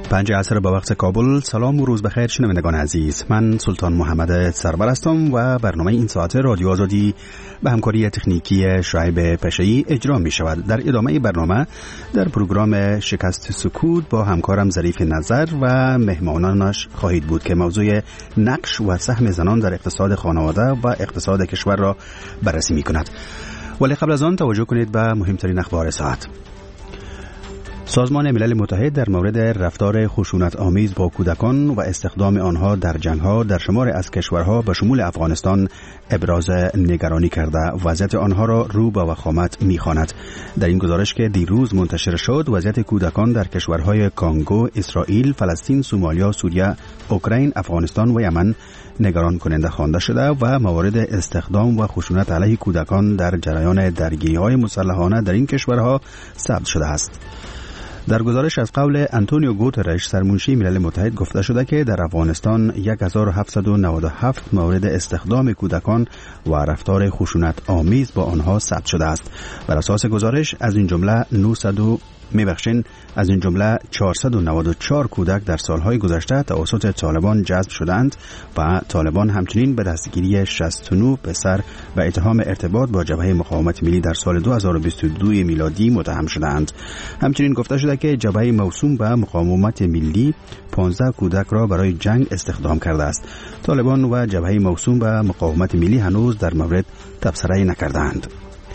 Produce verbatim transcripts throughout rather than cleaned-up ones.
پنج عصر به وقت کابل. سلام و روز بخیر شنوندگان عزیز. من سلطان محمد سرور هستم و برنامه این ساعت رادیو آزادی به همکاری تکنیکی شعیب پشه‌ای اجرا می شود. در ادامه برنامه در پروگرام شکست سکوت با همکارم ظریف نظر و مهمانانش خواهید بود که موضوع نقش و سهم زنان در اقتصاد خانواده و اقتصاد کشور را بررسی می کند. ولی قبل از آن توجه کنید به مهمترین اخبار ساعت. سازمان ملل متحد در مورد رفتار خشونت آمیز با کودکان و استخدام آنها در جنگ‌ها در شمار از کشورها به شمول افغانستان ابراز نگرانی کرده وضعیت آنها را رو به وخامت می‌خواند. در این گزارش که دیروز منتشر شد، وضعیت کودکان در کشورهای کانگو، اسرائیل، فلسطین، سومالیا، سوریه، اوکراین، افغانستان و یمن نگران کننده خوانده شده و موارد استخدام و خشونت علیه کودکان در جریان درگیری‌های مسلحانه در این کشورها ثبت شده است. در گزارش از قول انتونیو گوترش سرمنشی ملل متحد گفته شده که در افغانستان هزار و هفتصد و نود و هفت مورد استخدام کودکان و رفتار خشونت آمیز با آنها ثبت شده است. بر اساس گزارش از این جمله نهصد میبخشین از این جمله چهارصد و نود و چهار کودک در سالهای گذشته توسط طالبان جذب شدند و طالبان همچنین به دستگیری شصت و نه پسر و اتهام ارتباط با جبهه مقاومت ملی در سال دو هزار و بیست و دو میلادی متهم شدند. همچنین گفته شده که جبهه موسوم به مقاومت ملی پانزده کودک را برای جنگ استخدام کرده است. طالبان و جبهه موسوم به مقاومت ملی هنوز در مورد تبصره نکردند.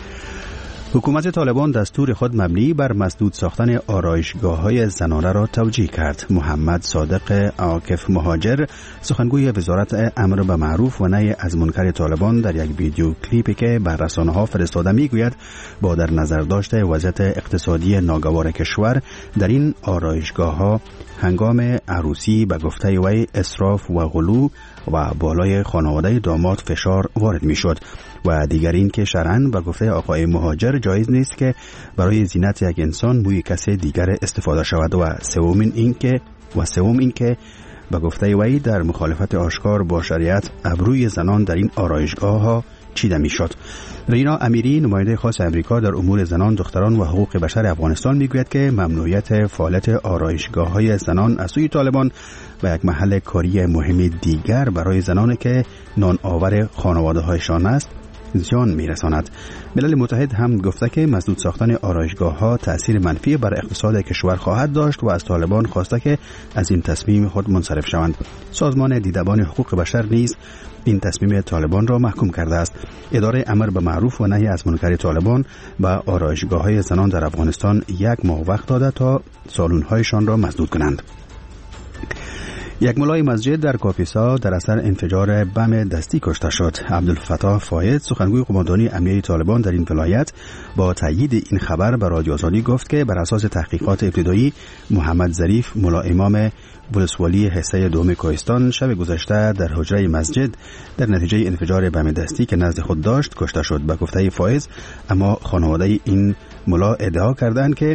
حکومت طالبان دستور خود مبنی بر مسدود ساختن آرایشگاه‌های زنانه را توجیه کرد. محمد صادق عاکف مهاجر، سخنگوی وزارت امر به معروف و نهی از منکر طالبان، در یک ویدیو کلیپی که بر رسانه‌ها فرستاده میگوید با در نظر داشته وضعیت اقتصادی ناگوار کشور در این آرایشگاه‌ها هنگام عروسی به گفته وی اسراف و غلو و بالای خانواده داماد فشار وارد میشد و دیگر این که شرعاً به گفته آقای مهاجر جایز نیست که برای زینت یک انسان موی کسی دیگر استفاده شود و سوم این که و سوم این که به گفته وی در مخالفت آشکار با شریعت ابروی زنان در این آرایشگاه‌ها چیده میشد. رینا امیری، نماینده خاص امریکا در امور زنان، دختران و حقوق بشر افغانستان میگوید که ممنوعیت فعالیت آرایشگاه‌های زنان از سوی طالبان و یک محل کاری مهم دیگر برای زنان که نان آور خانواده‌هایشان است زیان میرساند. ملل متحد هم گفته که مسدود ساختن آرایشگاه‌ها تأثیر منفی بر اقتصاد کشور خواهد داشت و از طالبان خواسته که از این تصمیم خود منصرف شوند. سازمان دیدبان حقوق بشر نیز این تصمیم طالبان را محکوم کرده است. اداره امر به معروف و نهی از منکر طالبان به آرایشگاه‌های زنان در افغانستان یک ماه وقت داده تا سالن‌هایشان را مسدود کنند. یک ملای مسجد در کاپیسا در اثر انفجار بم دستی کشته شد. عبدالفتاح فاید، سخنگوی قماندانی امنیتی طالبان در این ولایت، با تایید این خبر به رادیو آزادی گفت که بر اساس تحقیقات ابتدایی محمد ظریف، ملا امام ولسوالی حصه دوم کوهستان، شب گذشته در حجره مسجد در نتیجه انفجار بم دستی که نزد خود داشت کشته شد. به گفته فایز، اما خانواده این ملا ادعا کردند که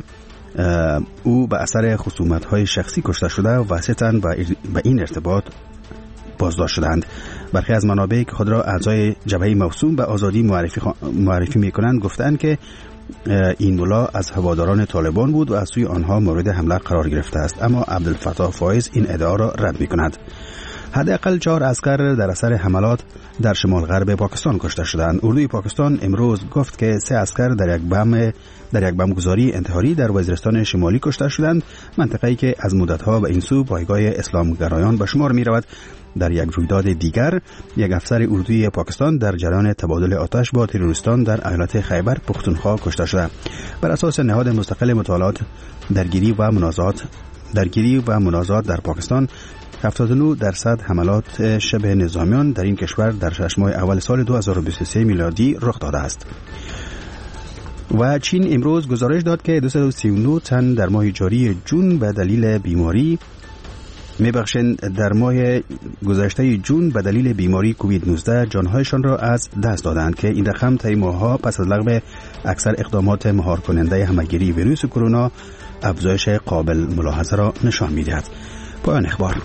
او به اثر خصومت‌های شخصی کشته شده و واسطاً به این ارتباط بازداشت شدند. برخی از منابع که خود را اعضای جبهه موسوم به آزادی معرفی, خ... معرفی می‌کنند گفتند که این ملا از هواداران طالبان بود و از سوی آنها مورد حمله قرار گرفته است، اما عبدالفتاح فایز این ادعا را رد می‌کند. حداقل چهار عسکر در اثر حملات در شمال غرب پاکستان کشته شدند. اردوی پاکستان امروز گفت که سه عسکر در یک بم در یک بمبگذاری انتحاری در وزیرستان شمالی کشته شدند، منطقه‌ای که از مدت‌ها به این سو پایگاه اسلامگرایان به شمار می‌رود. در یک رویداد دیگر، یک افسر اردوی پاکستان در جریان تبادل آتش با تروریستان در ایالت خیبر پختونخوا کشته شده. بر اساس نهاد مستقل مطالعات درگیری و منازعات درگیری و منازعات در پاکستان، هفتاد و نه درصد حملات شبه نظامیان در این کشور در شش ماه اول سال دو هزار و بیست و سه میلادی رخ داده است. و چین امروز گزارش داد که دویست و سی و نه تن در ماه جاری جون به دلیل بیماری میبخشند در ماه گذشته جون به دلیل بیماری کووید نوزده جانهایشان را از دست دادند که این رقم طی ماه‌ها پس از لغو اکثر اقدامات مهار کننده همهگیری ویروس کرونا افزایش قابل ملاحظه را نشان می‌دهد. پایان اخبار.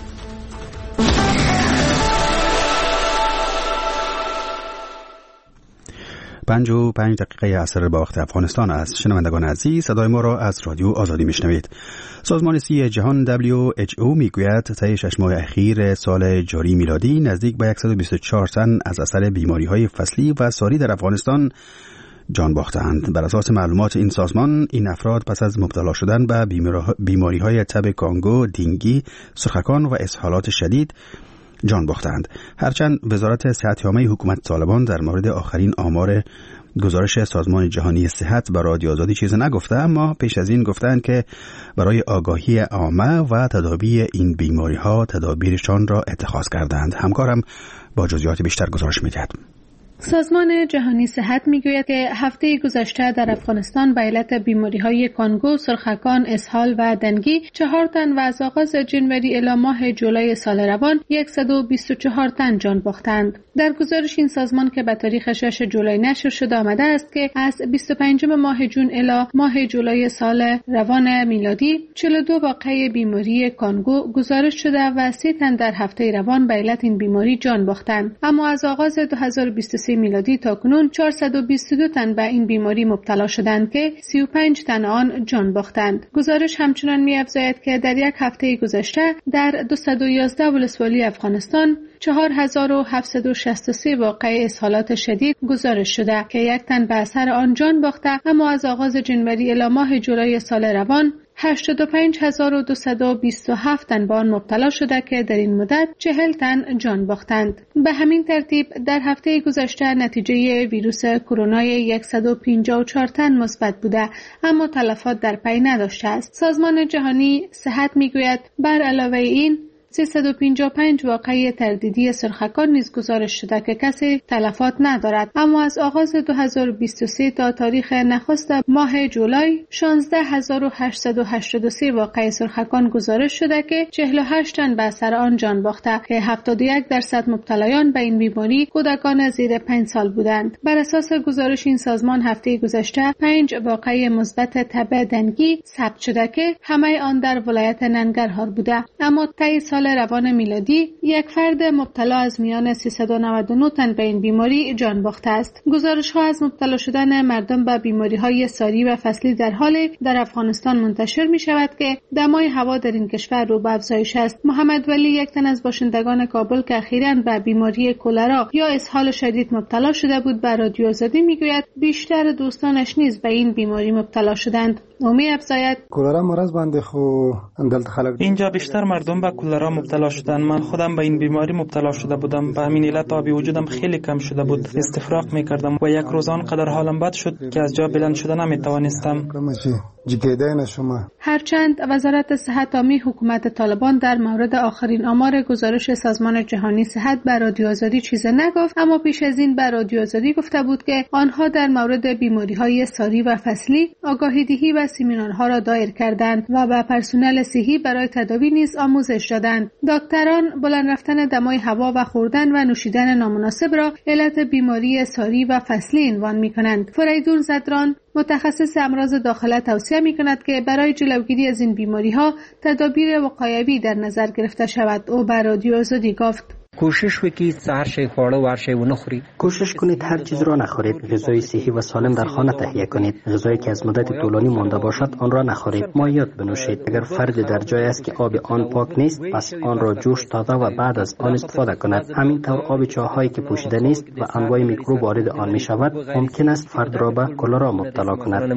پنج و پنج دقیقه عصر با وقت افغانستان است. شنوندگان عزیز، صدای ما را از رادیو آزادی میشنوید. سازمان صحی جهان دبلیو اچ او میگوید طی شش ماه اخیر سال جاری میلادی نزدیک به صد و بیست و چهار تن از اثر بیماری‌های فصلی و ساری در افغانستان جان باختند. بر اساس معلومات این سازمان، این افراد پس از مبتلا شدن به بیماری‌های تب کانگو، دینگی، سرخکان و اسهالات شدید جان باختند. هرچند وزارت صحت‌عامه حکومت طالبان در مورد آخرین آمار گزارش سازمان جهانی صحت برای رادیو آزادی چیزی نگفته، اما پیش از این گفتند که برای آگاهی عامه و تداوی این بیماری‌ها تدابیرشان را اتخاذ کردند. همکارم با جزئیات بیشتر گزارش می‌دهد. سازمان جهانی صحت میگوید که هفته گذشته در افغانستان به علت بیماری‌های کانگو، سرخکان، اسهال و دنگی چهار تن و از آغاز جنوری الی ماه جولای سال روان صد و بیست و چهار تن جان باختند. در گزارش این سازمان که به تاریخ شش جولای نشر شده آمده است که از بیست و پنجم ماه جون الی ماه جولای سال روان میلادی چهل و دو واقعه بیماری کانگو گزارش شده و سی تن در هفته روان به علت این بیماری جان باختند. اما از آغاز دو هزار و بیست و سه میلادی تا کنون چهارصد و بیست و دو تن به این بیماری مبتلا شدند که سی و پنج تن آن جان باختند. گزارش همچنان می‌افزاید که در یک هفته گذشته در دویست و یازده ولسوالی افغانستان چهار هزار و هفتصد و شصت و سه واقعه اسهالات شدید گزارش شده که یک تن به اثر آن جان باخته، اما از آغاز جنوری الی ماه جولای سال روان هشتاد و پنج هزار و دویست و بیست و هفت تن به آن مبتلا شده که در این مدت چهل تن جان باختند. به همین ترتیب در هفته گذشته نتیجه ویروس کرونا صد و پنجاه و چهار تن مثبت بوده، اما تلفات در پی نداشته است. سازمان جهانی صحت میگوید بر علاوه این سیصد و پنجاه و پنج واقعه تردیدی سرخکان نیز گزارش شده که کسی تلفات ندارد، اما از آغاز دو هزار و بیست و سه تا تاریخ نخست ماه جولای شانزده هزار و هشتصد و هشتاد و سه واقعه سرخکان گزارش شده که چهل و هشت تن به اثر آن جان باخته که هفتاد و یک درصد مبتلایان به این بیماری کودکان زیر پنج سال بودند. بر اساس گزارش این سازمان هفته گذشته پنج واقعه مثبت تب دنگی ثبت شده که همه آن در ولایت ننگرهار بوده، اما طی سال روان میلادی یک فرد مبتلا از میان سیصد و نود و نه تن به این بیماری جان باخته است. گزارش‌ها از مبتلا شدن مردم به بیماری‌های ساری و فصلی در حال در افغانستان منتشر می‌شود که دمای هوا در این کشور رو به افزایش است. محمد ولی، یک تن از باشندگان کابل که اخیراً به بیماری کلرا یا اسهال شدید مبتلا شده بود، به رادیو آزادی میگوید بیشتر دوستانش نیز به این بیماری مبتلا شدند. او می‌افزاید کلرا مرض بنده خو اندلت خلق اینجا بیشتر مردم به کلرا مبتلا شدن. من خودم به این بیماری مبتلا شده بودم. به همین علت آبی وجودم خیلی کم شده بود. استفراغ میکردم و یک روز آنقدر حالم بد شد که از جا بلند شدن نمیتوانستم. هرچند وزارت صحت عامه حکومت طالبان در مورد آخرین آمار گزارش سازمان جهانی صحت بر رادیو آزادی چیزی نگفت، اما پیش از این بر رادیو آزادی گفته بود که آنها در مورد بیماری‌های ساری و فصلی آگاهی‌دهی و سمینارها را دایر کردند و به پرسنل صحی برای تداوی نیز آموزش دادند. دکتران بلند رفتن دمای هوا و خوردن و نوشیدن نامناسب را علت بیماری ساری و فصلی عنوان می‌کنند. فریدون زدران، متخصص امراض داخله، توصیه می‌کند که برای جلوگیری از این بیماری‌ها تدابیر وقایوی در نظر گرفته شود. او بر رادیو آزادی گفت: کوشش وکید هر شی خورده و هر شی و نخورید. کوشش کنید هر چیز را نخورید. غذای صحی و سالم در خانه تهیه کنید. غذایی که از مدت طولانی مانده باشد آن را نخورید. مایعات بنوشید. اگر فرد در جای است که آب آن پاک نیست، پس آن را جوش داده و بعد از آن استفاده کند. همینطور آب چاهایی که پوشیده نیست و انواع میکروب وارد آن می شود، ممکن است فرد را به کلرا مبتلا کند.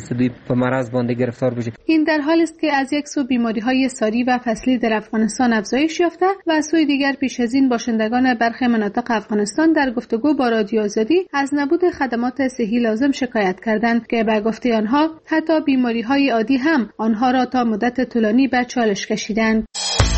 این در حالی است که از یک سو بیماری‌های ساری و فصلی در افغانستان افزایش یافته و از سوی دیگر پیش از این باشندگان برخی مناطق افغانستان در گفتگو با رادیو آزادی از نبود خدمات صحی لازم شکایت کردند که به گفته آنها حتی بیماری‌های عادی هم آنها را تا مدت طولانی به چالش کشیدند.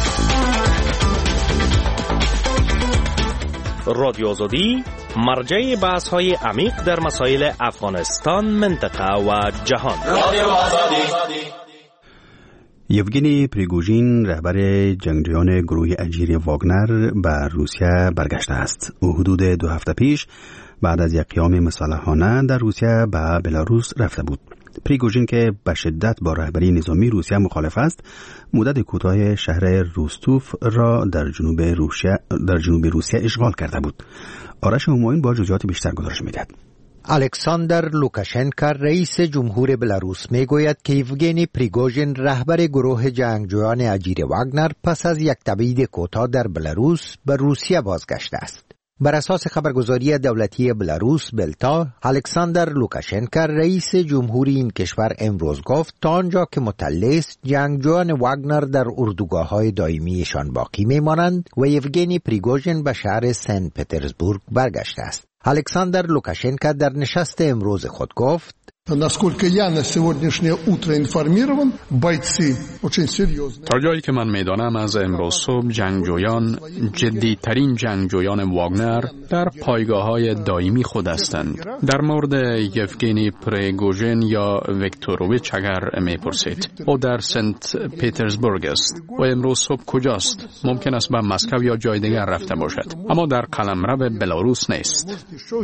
رادیو آزادی مرجع بحث‌های عمیق در مسائل افغانستان، منطقه و جهان. رادیو آزادی. یوگینی پریگوژین، رهبر جنگجویان گروه اجیر واگنر، به روسیه برگشته است. او حدود دو هفته پیش بعد از یک قیام مسلحانه در روسیه به بلاروس رفته بود. پریگوژین که به شدت با رهبری نظامی روسیه مخالف است، مدت کوتاه شهر روستوف را در جنوب روسیه در جنوب روسیه اشغال کرده بود. آرش همایون با جزئیات بیشتر گزارش می‌دهد. الکساندر لوکاشنکا رئیس جمهور بلاروس میگوید که یوگنی پریگوژین رهبر گروه جنگجویان اجیر واگنر پس از یک تبعید کوتاه در بلاروس به روسیه بازگشته است. بر اساس خبرگزاری دولتی بلاروس بلتا، الکساندر لوکاشنکا رئیس جمهوری این کشور امروز گفت تا آنجا که مطلع است جنگجویان واگنر در اردوگاه‌های دائمیشان باقی میمانند و یوگنی پریگوژین به شهر سن پترزبورگ برگشته است. الکساندر لوکاشنکا در نشست امروز خود گفت: Насколько я на сегодняшнее утро информирован, бойцы очень серьезные. تا جایی که من میدانم از امروز صبح جنگجویان جدی‌ترین جنگجویان واگنر در پایگاه‌های دائمی خود هستند. در مورد یفگنی پریگوژین یا ویکتوروویچ اگر میپرسید، او در سنت پترزبورگ است و امروز صبح کجاست؟ ممکن است به مسکو یا جای دیگر رفته باشد، اما در قلمرو بلاروس نیست.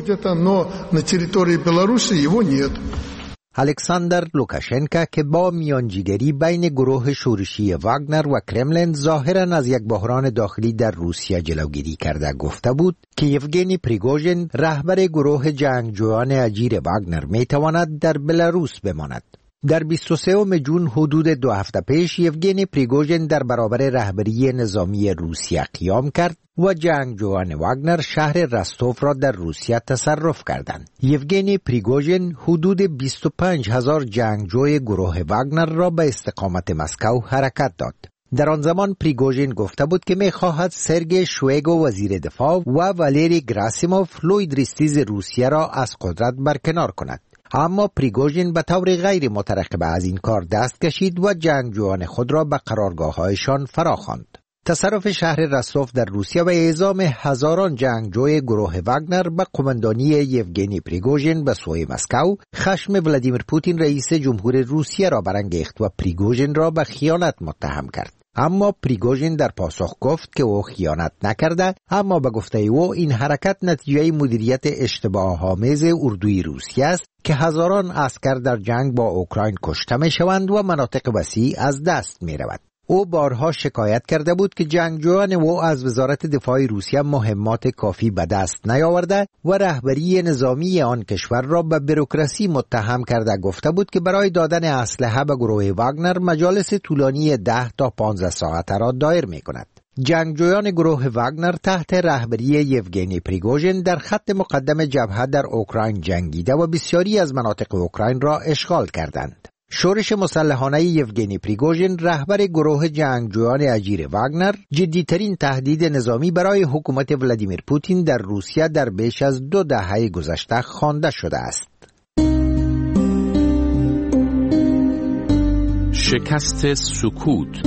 الکساندر لوکاشنکا که با میانجیگری بین گروه شورشی واگنر و کرملین ظاهراً از یک بحران داخلی در روسیه جلوگیری کرده گفته بود که یوگنی پریگوژین رهبر گروه جنگجویان اجیر واگنر میتواند در بلاروس بماند. در بیست و سوم ژوئن حدود دو هفته پیش یوگنی پریگوژین در برابر رهبری نظامی روسیه قیام کرد و جنگجویان واگنر شهر رستوف را در روسیه تصرف کردند. یوگنی پریگوژین حدود بیست و پنج هزار جنگجوی گروه واگنر را به استقامت مسکو حرکت داد. در آن زمان پریگوژین گفته بود که می‌خواهد سرگئی شویگو وزیر دفاع و والری گراسیموف لوید ریستیز روسیه را از قدرت برکنار کند. اما پریگوژین به طور غیر مترقبه از این کار دست کشید و جنگجویان خود را به قرارگاه‌هایشان فراخواند. تصرف شهر رستوف در روسیه و اعزام هزاران جنگجوی گروه واگنر به قماندانی یوگنی پریگوژین به سوی مسکو خشم ولادیمیر پوتین رئیس جمهور روسیه را برانگیخت و پریگوژین را به خیانت متهم کرد. اما پریگوژین در پاسخ گفت که او خیانت نکرده، اما به گفته او این حرکت نتیجه مدیریت اشتباه‌آمیز اردوی روسیه است که هزاران عسکر در جنگ با اوکراین کشته می‌شوند و مناطق وسیع از دست می‌رود. او بارها شکایت کرده بود که جنگجویان او از وزارت دفاع روسیه مهمات کافی به دست نیاورده و رهبری نظامی آن کشور را به بوروکراسی متهم کرده گفته بود که برای دادن اسلحه به گروه واگنر مجالس طولانی ده تا پانزده ساعته را دایر می کند. جنگجویان گروه واگنر تحت رهبری یوگنی پریگوژین در خط مقدم جبهه در اوکراین جنگیده و بسیاری از مناطق اوکراین را اشغال کردند. شورش مسلحانه یوگنی پریگوژین رهبر گروه جنگجویان اجیر واگنر جدیترین تهدید نظامی برای حکومت ولادیمیر پوتین در روسیه در بیش از دو دهه گذشته خوانده شده است. شکست سکوت.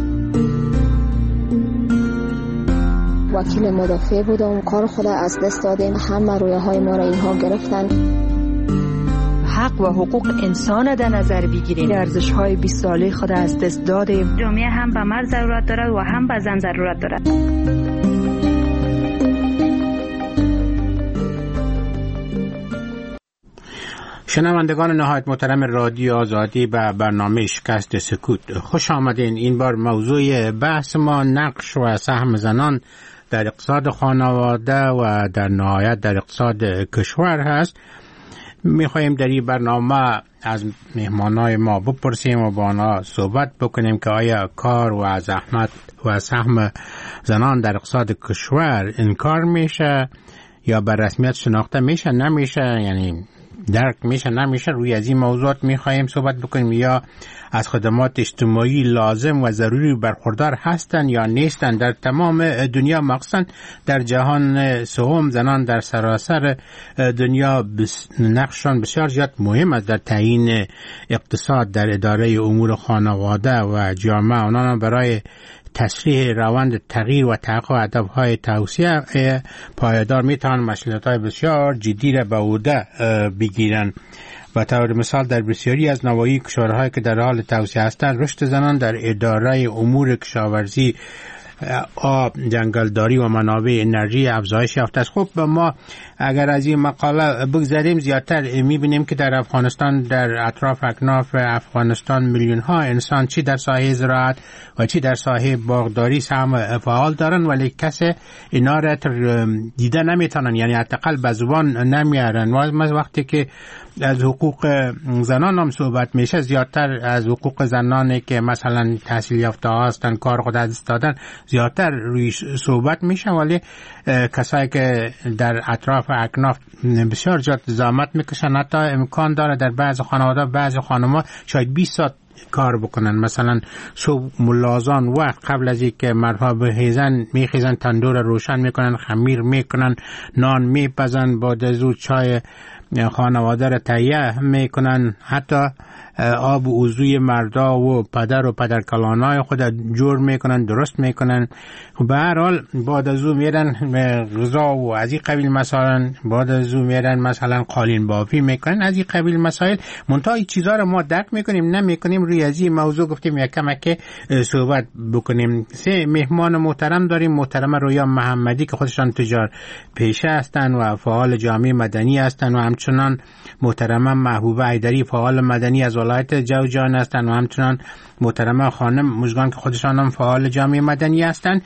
وکیل مدافع بودم، کار خود از دست دادیم، همه رویه های ما را اینها گرفتن. حق و حقوق انسان در نظر بگیریم. ارزش‌های بیست ساله خود از دست دادیم. جامعه هم به مرد ضرورت دارد و هم به زن ضرورت دارد. شنوندگان نهایت محترم رادیو آزادی به برنامه شکست سکوت خوش آمدین. این بار موضوع بحث ما نقش و سهم زنان در اقتصاد خانواده و در نهایت در اقتصاد کشور هست. میخواهیم در این برنامه از مهمانای ما بپرسیم و با آنها صحبت بکنیم که آیا کار و زحمت و سهم زنان در اقتصاد کشور انکار میشه یا به رسمیت شناخته میشه نمیشه، یعنی درک میشه نمیشه. روی از این موضوعات میخواهیم صحبت بکنیم. یا از خدمات اجتماعی لازم و ضروری برخوردار هستند یا نیستند. در تمام دنیا مخصوصا در جهان سوم زنان در سراسر دنیا بس نقششان بسیار زیاد مهم است در تعیین اقتصاد، در اداره امور خانواده و جامعه. آنان برای تسریع روند تغییر و تحقق هدف‌های توسعه پایدار میتوانند مسئولیت‌های بسیار جدی را به عهده بگیرند. و طور مثال در بسیاری از نواحی کشورهایی که در حال توسعه هستند، رشد زنان در اداره امور کشاورزی، آب، جنگلداری و منابع انرژی افزایش یافته است. خب ما اگر از این مقاله بگذریم زیادتر میبینیم که در افغانستان در اطراف اکناف افغانستان میلیون ها انسان چی در ساحه زراعت و چی در ساحه باغداری سهم فعال دارن، ولی کسی اینا را دیده نمیتونن، یعنی حداقل به زبان نمیارن. و وقتی که از حقوق زنان هم صحبت میشه، زیادتر از حقوق زنانی که مثلا تحصیل یافته هستن، کار خود از دادن، زیادتر روی صحبت میشه، ولی کسایی که در اطراف اکناف بسیار زیاد زحمت میکشن، حتی امکان داره در بعض خانواده بعض خانم‌ها شاید بیست ساعت کار بکنن. مثلا صبح ملازان وقت قبل از اینکه مردها بخیزن میخیزن، تندور روشن میکنن، خمیر میکنن، نان میپزن، بعد از اون چای خانواده را تهیه میکنن، حتی آب و وضوی مردا و پدر و پدرکلانای خود جور میکنن، درست میکنن. به هر حال بعد از اون میرن غذا و از این قبیل مسائل، بعد از اون میرن مثلا قالین بافی میکنن، از این قبیل مسائل. منتها این چیزا رو ما درک میکنیم نمیکنیم. روی از این موضوع گفتیم یک کمک صحبت بکنیم. سه مهمان محترم داریم. محترم رویا محمدی که خودشان تجار پیشه هستن و فعال جامعه مدنی هستن، و همچنان محترم محبوبه حیدری فعال مدنی از ولایت جوزجان هستند، و همچنان محترم خانم مژگان که خودشان هم فعال جامعه مدنی هستند.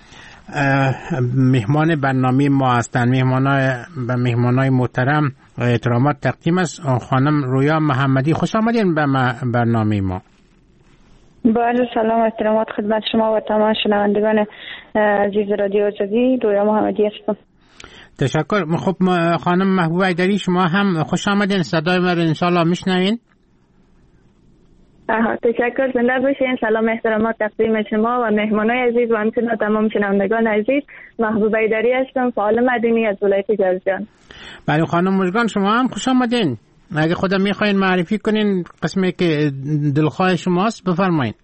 مهمان برنامه ما هستند. مهمانای به مهمانای محترم احترامات تقدیم است. خانم رویا محمدی، خوش آمدین به برنامه ما. بله، سلام، احترامات خدمت شما و تمام شنوندگان عزیز رادیو آزادی. رویا محمدی هستم. تشکر. خب خانم محبوبه حیدری، شما هم خوش آمدین. صدای ما رو انشالله میشنوین؟ آها، تشکر. زنده باشین. سلام احترامات تقدیم شما و مهمانای عزیز و همچنین تمام شنوندگان عزیز. محبوبه حیدری هستم، فعال مدنی از ولایت جوزجان. بله خانم مژگان، شما هم خوش آمدین. اگه خودم میخواین معرفی کنین قسمی که دلخواه شماست بفرمایید.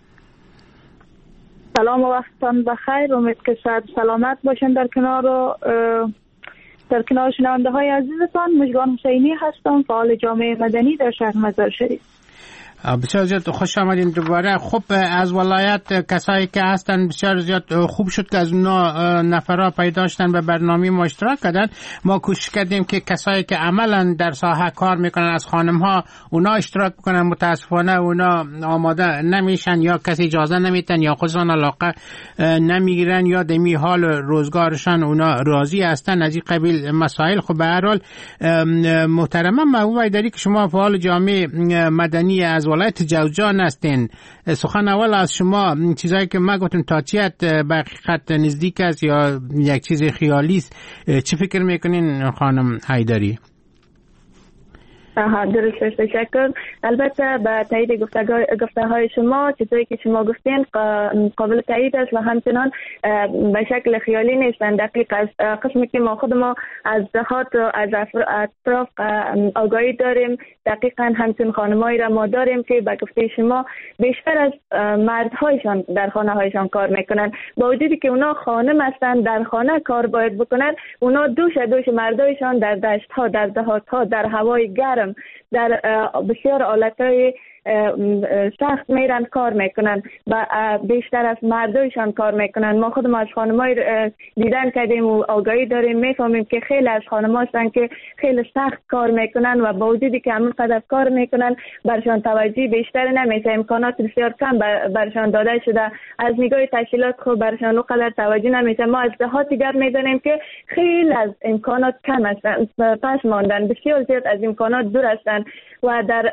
سلام و وقتتان بخیر. امید که صحت سلامت باشین در کنار در کنار شنونده های عزیزتان. مژگان حسینی هستم، فعال جامعه مدنی در شهر مزار شریف. بسیار زیاد خوش آمدین دوباره. خب از ولایت کسایی که هستن بسیار زیاد خوب شد که از اونا نفرها پیدا شدن به برنامه ما اشتراک کردن. ما کوشش کردیم که کسایی که عملا در ساحه کار میکنن از خانم ها اونا اشتراک بکنن. متاسفانه اونا آماده نمیشن، یا کسی اجازه نمیتن، یا خودشان علاقه نمیگیرن، یا دمی حال روزگارشان اونا راضی هستن از این قبیل مسائل. خب به هر حال محترمه محبوبه حیدری که شما فعال جامعه مدنی از ولایت جوزجان هستین، سخن اول از شما چیزایی که ما گفتم تا چیت به حقیقت نزدیک است یا یک چیز خیالی است، چی فکر میکنین خانم حیدری؟ آها، درست، تشکر. البته به تایید گفته های شما چیزایی که شما گفتین قابل تایید است و همچنان به شکل خیالی نیستن، دقیق است. قسمی که ما خود ما از دهات و از اطراف آگاهی داریم، دقیقا همچون خانمایی را ما داریم که به گفته شما بیشتر از مردهایشان در خانه هایشان کار میکنن. با وجودی که اونا خانم هستند، در خانه کار باید بکنن، اونا دوش دوش مردایشان در دشت ها، در دهات ها، در هوای گرم، در بسیار آلتهای سخت میرن کار میکنن و بیشتر از مردایشان کار میکنن. ما خودم از خانمای دیدن کردیم و آگاهی داریم، میفهمیم که خیلی از خانم‌ها هستن که خیلی سخت کار میکنن و با وجودی که همون قدر کار میکنن برشان توجه بیشتر نمیشه، امکانات بسیار کم برشان داده شده، از نگاه تشکیلات خوب برشان اون قدر توجه نمیشه. ما از دهات دیگر میدونیم که خیلی از امکانات کم هستن، پس ماندن، بسیار زیاد از امکانات دور هستن و در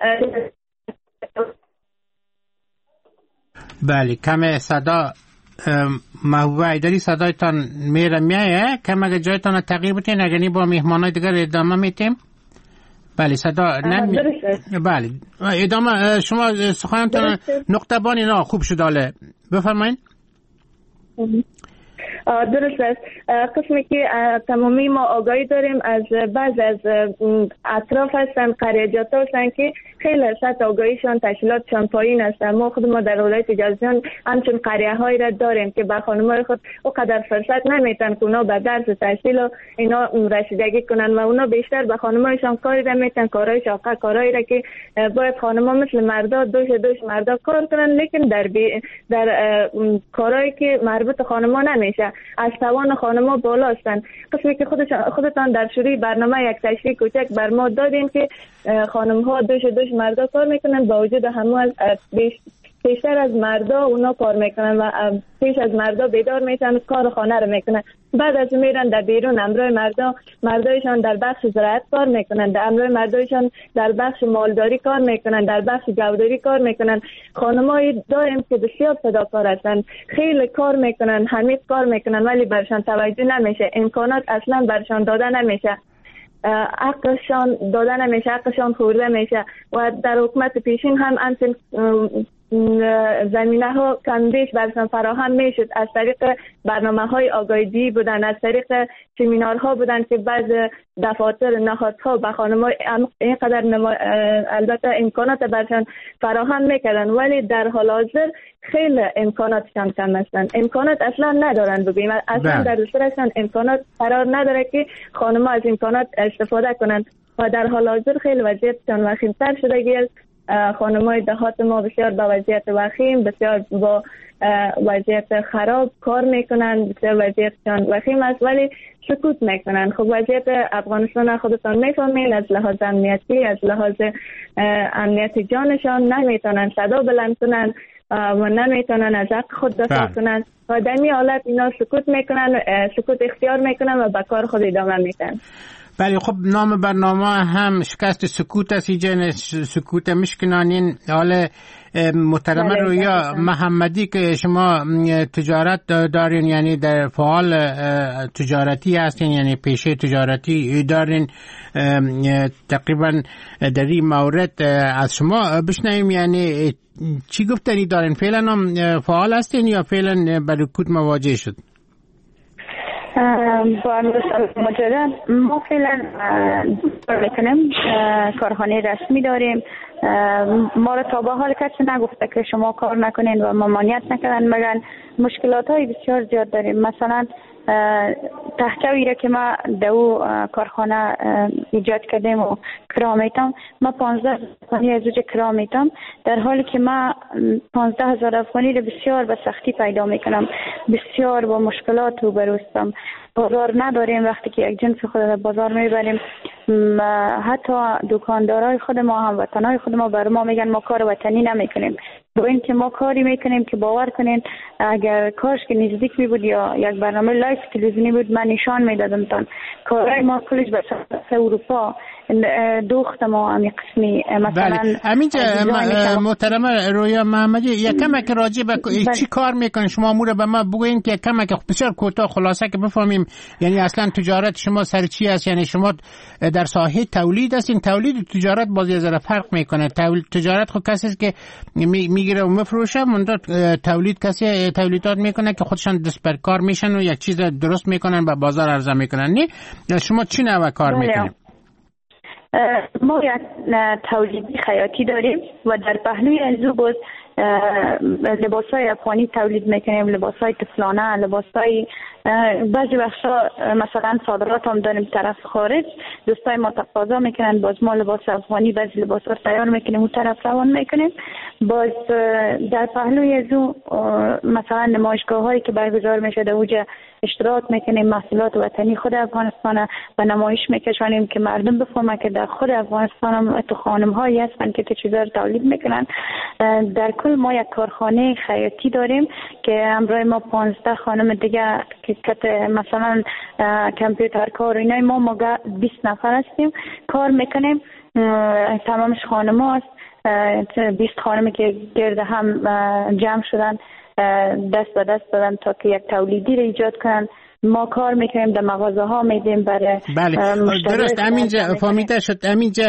بله کم صدا محبوبه حیدری صدایتان میره میایه، کم اگه جایتان تغییر بتین، اگه نی با مهمانای دیگر ادامه میتیم. بله صدا نمی... بله ادامه شما سخنتان نقطه بانی نه خوب شد. حاله بفرمایید. درست است. قسمی که تمامی ما آگاهی داریم از بعض از اطراف هستن، قریجات هستن که خیلی سطح آگاهیشان تشکیلاتشان پایین است. ما خود ما در ولایت جازجان همچون قریه هایی را داریم که به خانم‌های خود اونقدر فرصت نمیتن که اونا به درس و تحصیل و اینا رسیدگی کنن و اونا بیشتر به خانم‌هایشان کاری را میتن، کارهای شاقه، کارهایی را که باید خانم‌ها مثل مردا دوش دوش مردا کار کنن، لیکن در بی در کارهایی که مربوط خانم‌ها نمیشه، از توان خانم‌ها بالا هستن. قسمی که خودشان خودتان در شروع برنامه یک تشریح کوچک بر ما دادیم که خانم‌ها دوش دوش مردا کار میکنن، با وجود همو از بیش بیشتر از مردا اونا کار میکنن و پیش از مردا بیدار میشن، کار خانه رو میکنن. بعد از میرن در بیرون امروی مردا مردایشان در بخش زراعت کار میکنن، در امروی مردایشان در بخش مالداری کار میکنن، در بخش گوداری کار میکنن. خانمایی داریم که بسیار فداکار هستن، خیلی کار میکنن، همه کار میکنن، ولی برشان توجه نمیشه، امکانات اصلا برشان داده نمیشه، حقشان داده نمیشه، حقشان خورده میشه. و در حکومت پیشین هم همچنین زمینه ها کم بیش برشان فراهم میشد، از طریق برنامه های آگاهی بودن، از طریق سمینارها بودن که بعض دفاتر نهادها به خانم‌ها اینقدر نما... البته امکانات برشان فراهم میکردن، ولی در حال حاضر خیلی امکاناتشان کم هستند، امکانات اصلا ندارن. بگیم اصلا در دسترشان امکانات قرار نداره که خانم‌ها از امکانات استفاده کنند و در حال حاضر خیلی وضعیتشان وخیم‌تر شده است. خانم‌های دهات ما بسیار با وضعیت وخیم، بسیار با وضعیت خراب کار میکنن، بسیار وضعیتشان وخیم است ولی سکوت میکنن. خب وضعیت افغانستان خودتان میفهمین، از لحاظ امنیتی، از لحاظ امنیت جانشان نمیتونن صدا بلند کنن و نمیتونن از حق خود دفاع کنن و در این حالت اینا سکوت میکنن، سکوت اختیار میکنن و به کار خود ادامه میدن. بله، خب نام برنامه هم شکست سکوت است، اینجا سکوت مشکنانین. حال محترم رویا محمدی که شما تجارت دارین، یعنی در فعال تجارتی هستین، یعنی پیشه تجارتی دارین، تقریبا در این مورد از شما بشنویم، یعنی چی گفتنی دارین؟ فعلا هم فعال هستین یا فعلا با رکود مواجه شد؟ با مجرد ما فعلا کار میکنیم، کارخانه رسمی داریم. ما را تا به حال کسی نگفته که شما کار نکنین و ممانعت نکردن، مگر مشکلات های بسیار زیاد داریم. مثلا تحکوی را که ما دو کارخانه ایجاد کردیم و کرا میتم، ما پانزده افغانی از اوج کرا میتم، در حالی که ما پانزده هزار افغانی را بسیار به سختی پیدا میکنم، بسیار با مشکلات روبرو هستم. بازار نداریم، وقتی که یک جنس خود را بازار میبریم، حتی دکاندارای خود ما، هموطنای خود ما بر ما میگن ما کار وطنی نمیکنیم، با این که ما کاری میکنیم که باور کنین اگر کارش که نزدیک می بود یا یک برنامه لایف تلویزیونی بود من نشان میدادم تان کارهای ما کلش به سمت اروپا دوخت ما امی قسمی. مثلا بله. همینجا محترم رویا محمدی یکم که راجع به چی کار میکنین شما امور به ما بگوین که یکم که بسیار کوتاه خلاصه که بفهمیم، یعنی اصلا تجارت شما سر چی است؟ یعنی شما در ساحه تولید هستین، تولید و تجارت بازی از فرق میکنه. تجارت خود کسی است که می میگیره و مفروشه، منتها تولید کسی تولیدات میکنه که خودشان دست بر کار میشن و یک چیز درست میکنن و بازار عرضه میکنن. نه شما چی نوع کار میکنید؟ ما یک تولیدی خیاطی داریم و در پهلوی از او باز لباسای افغانی تولید میکنیم، لباسای طفلانه، لباسای بعضی وقتا مثلا صادرات هم داریم طرف خارج، دوستای ما تقاضا میکنن باز ما لباس افغانی بعضی لباسا تیار میکنیم اون طرف روان میکنیم. باز در پهلوی از او مثلا نمایشگاه هایی که برگزار میشه در اوجه اشتراک میکنیم، محصولات وطنی خود افغانستان و نمایش میکشانیم که مردم بفهمن که در خود افغانستان هم تو خانم هایی هستن که تو چیزا رو تولید میکنن. در کل ما یک کارخانه خیاطی داریم که همراه ما پانزده خانم دیگه که کت مثلا کامپیوتر کار اینای ما ما بیست نفر هستیم کار میکنیم. تمامش خانم هاست، بیست خانمی که گرد هم جمع شدن دست به دست دادن تا که یک تولیدی رو ایجاد کنن ما کار میکنیم در مغازه ها میدیم برای بله درست. همینجا فهمیده شد. همینجا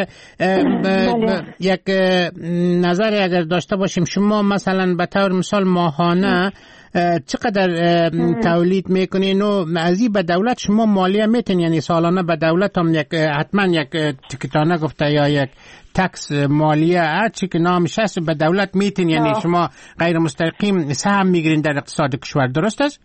یک نظری اگر داشته باشیم، شما مثلا به طور مثال ماهانه چقدر تولید میکنین و ازی به دولت شما مالیه میتین؟ یعنی سالانه به دولت هم یک حتما یک تکتانه گفته یا یک تکس مالیه هر چی که نامش هست به دولت میتین، یعنی شما غیر مستقیم سهم میگیرین در اقتصاد کشور، درست است؟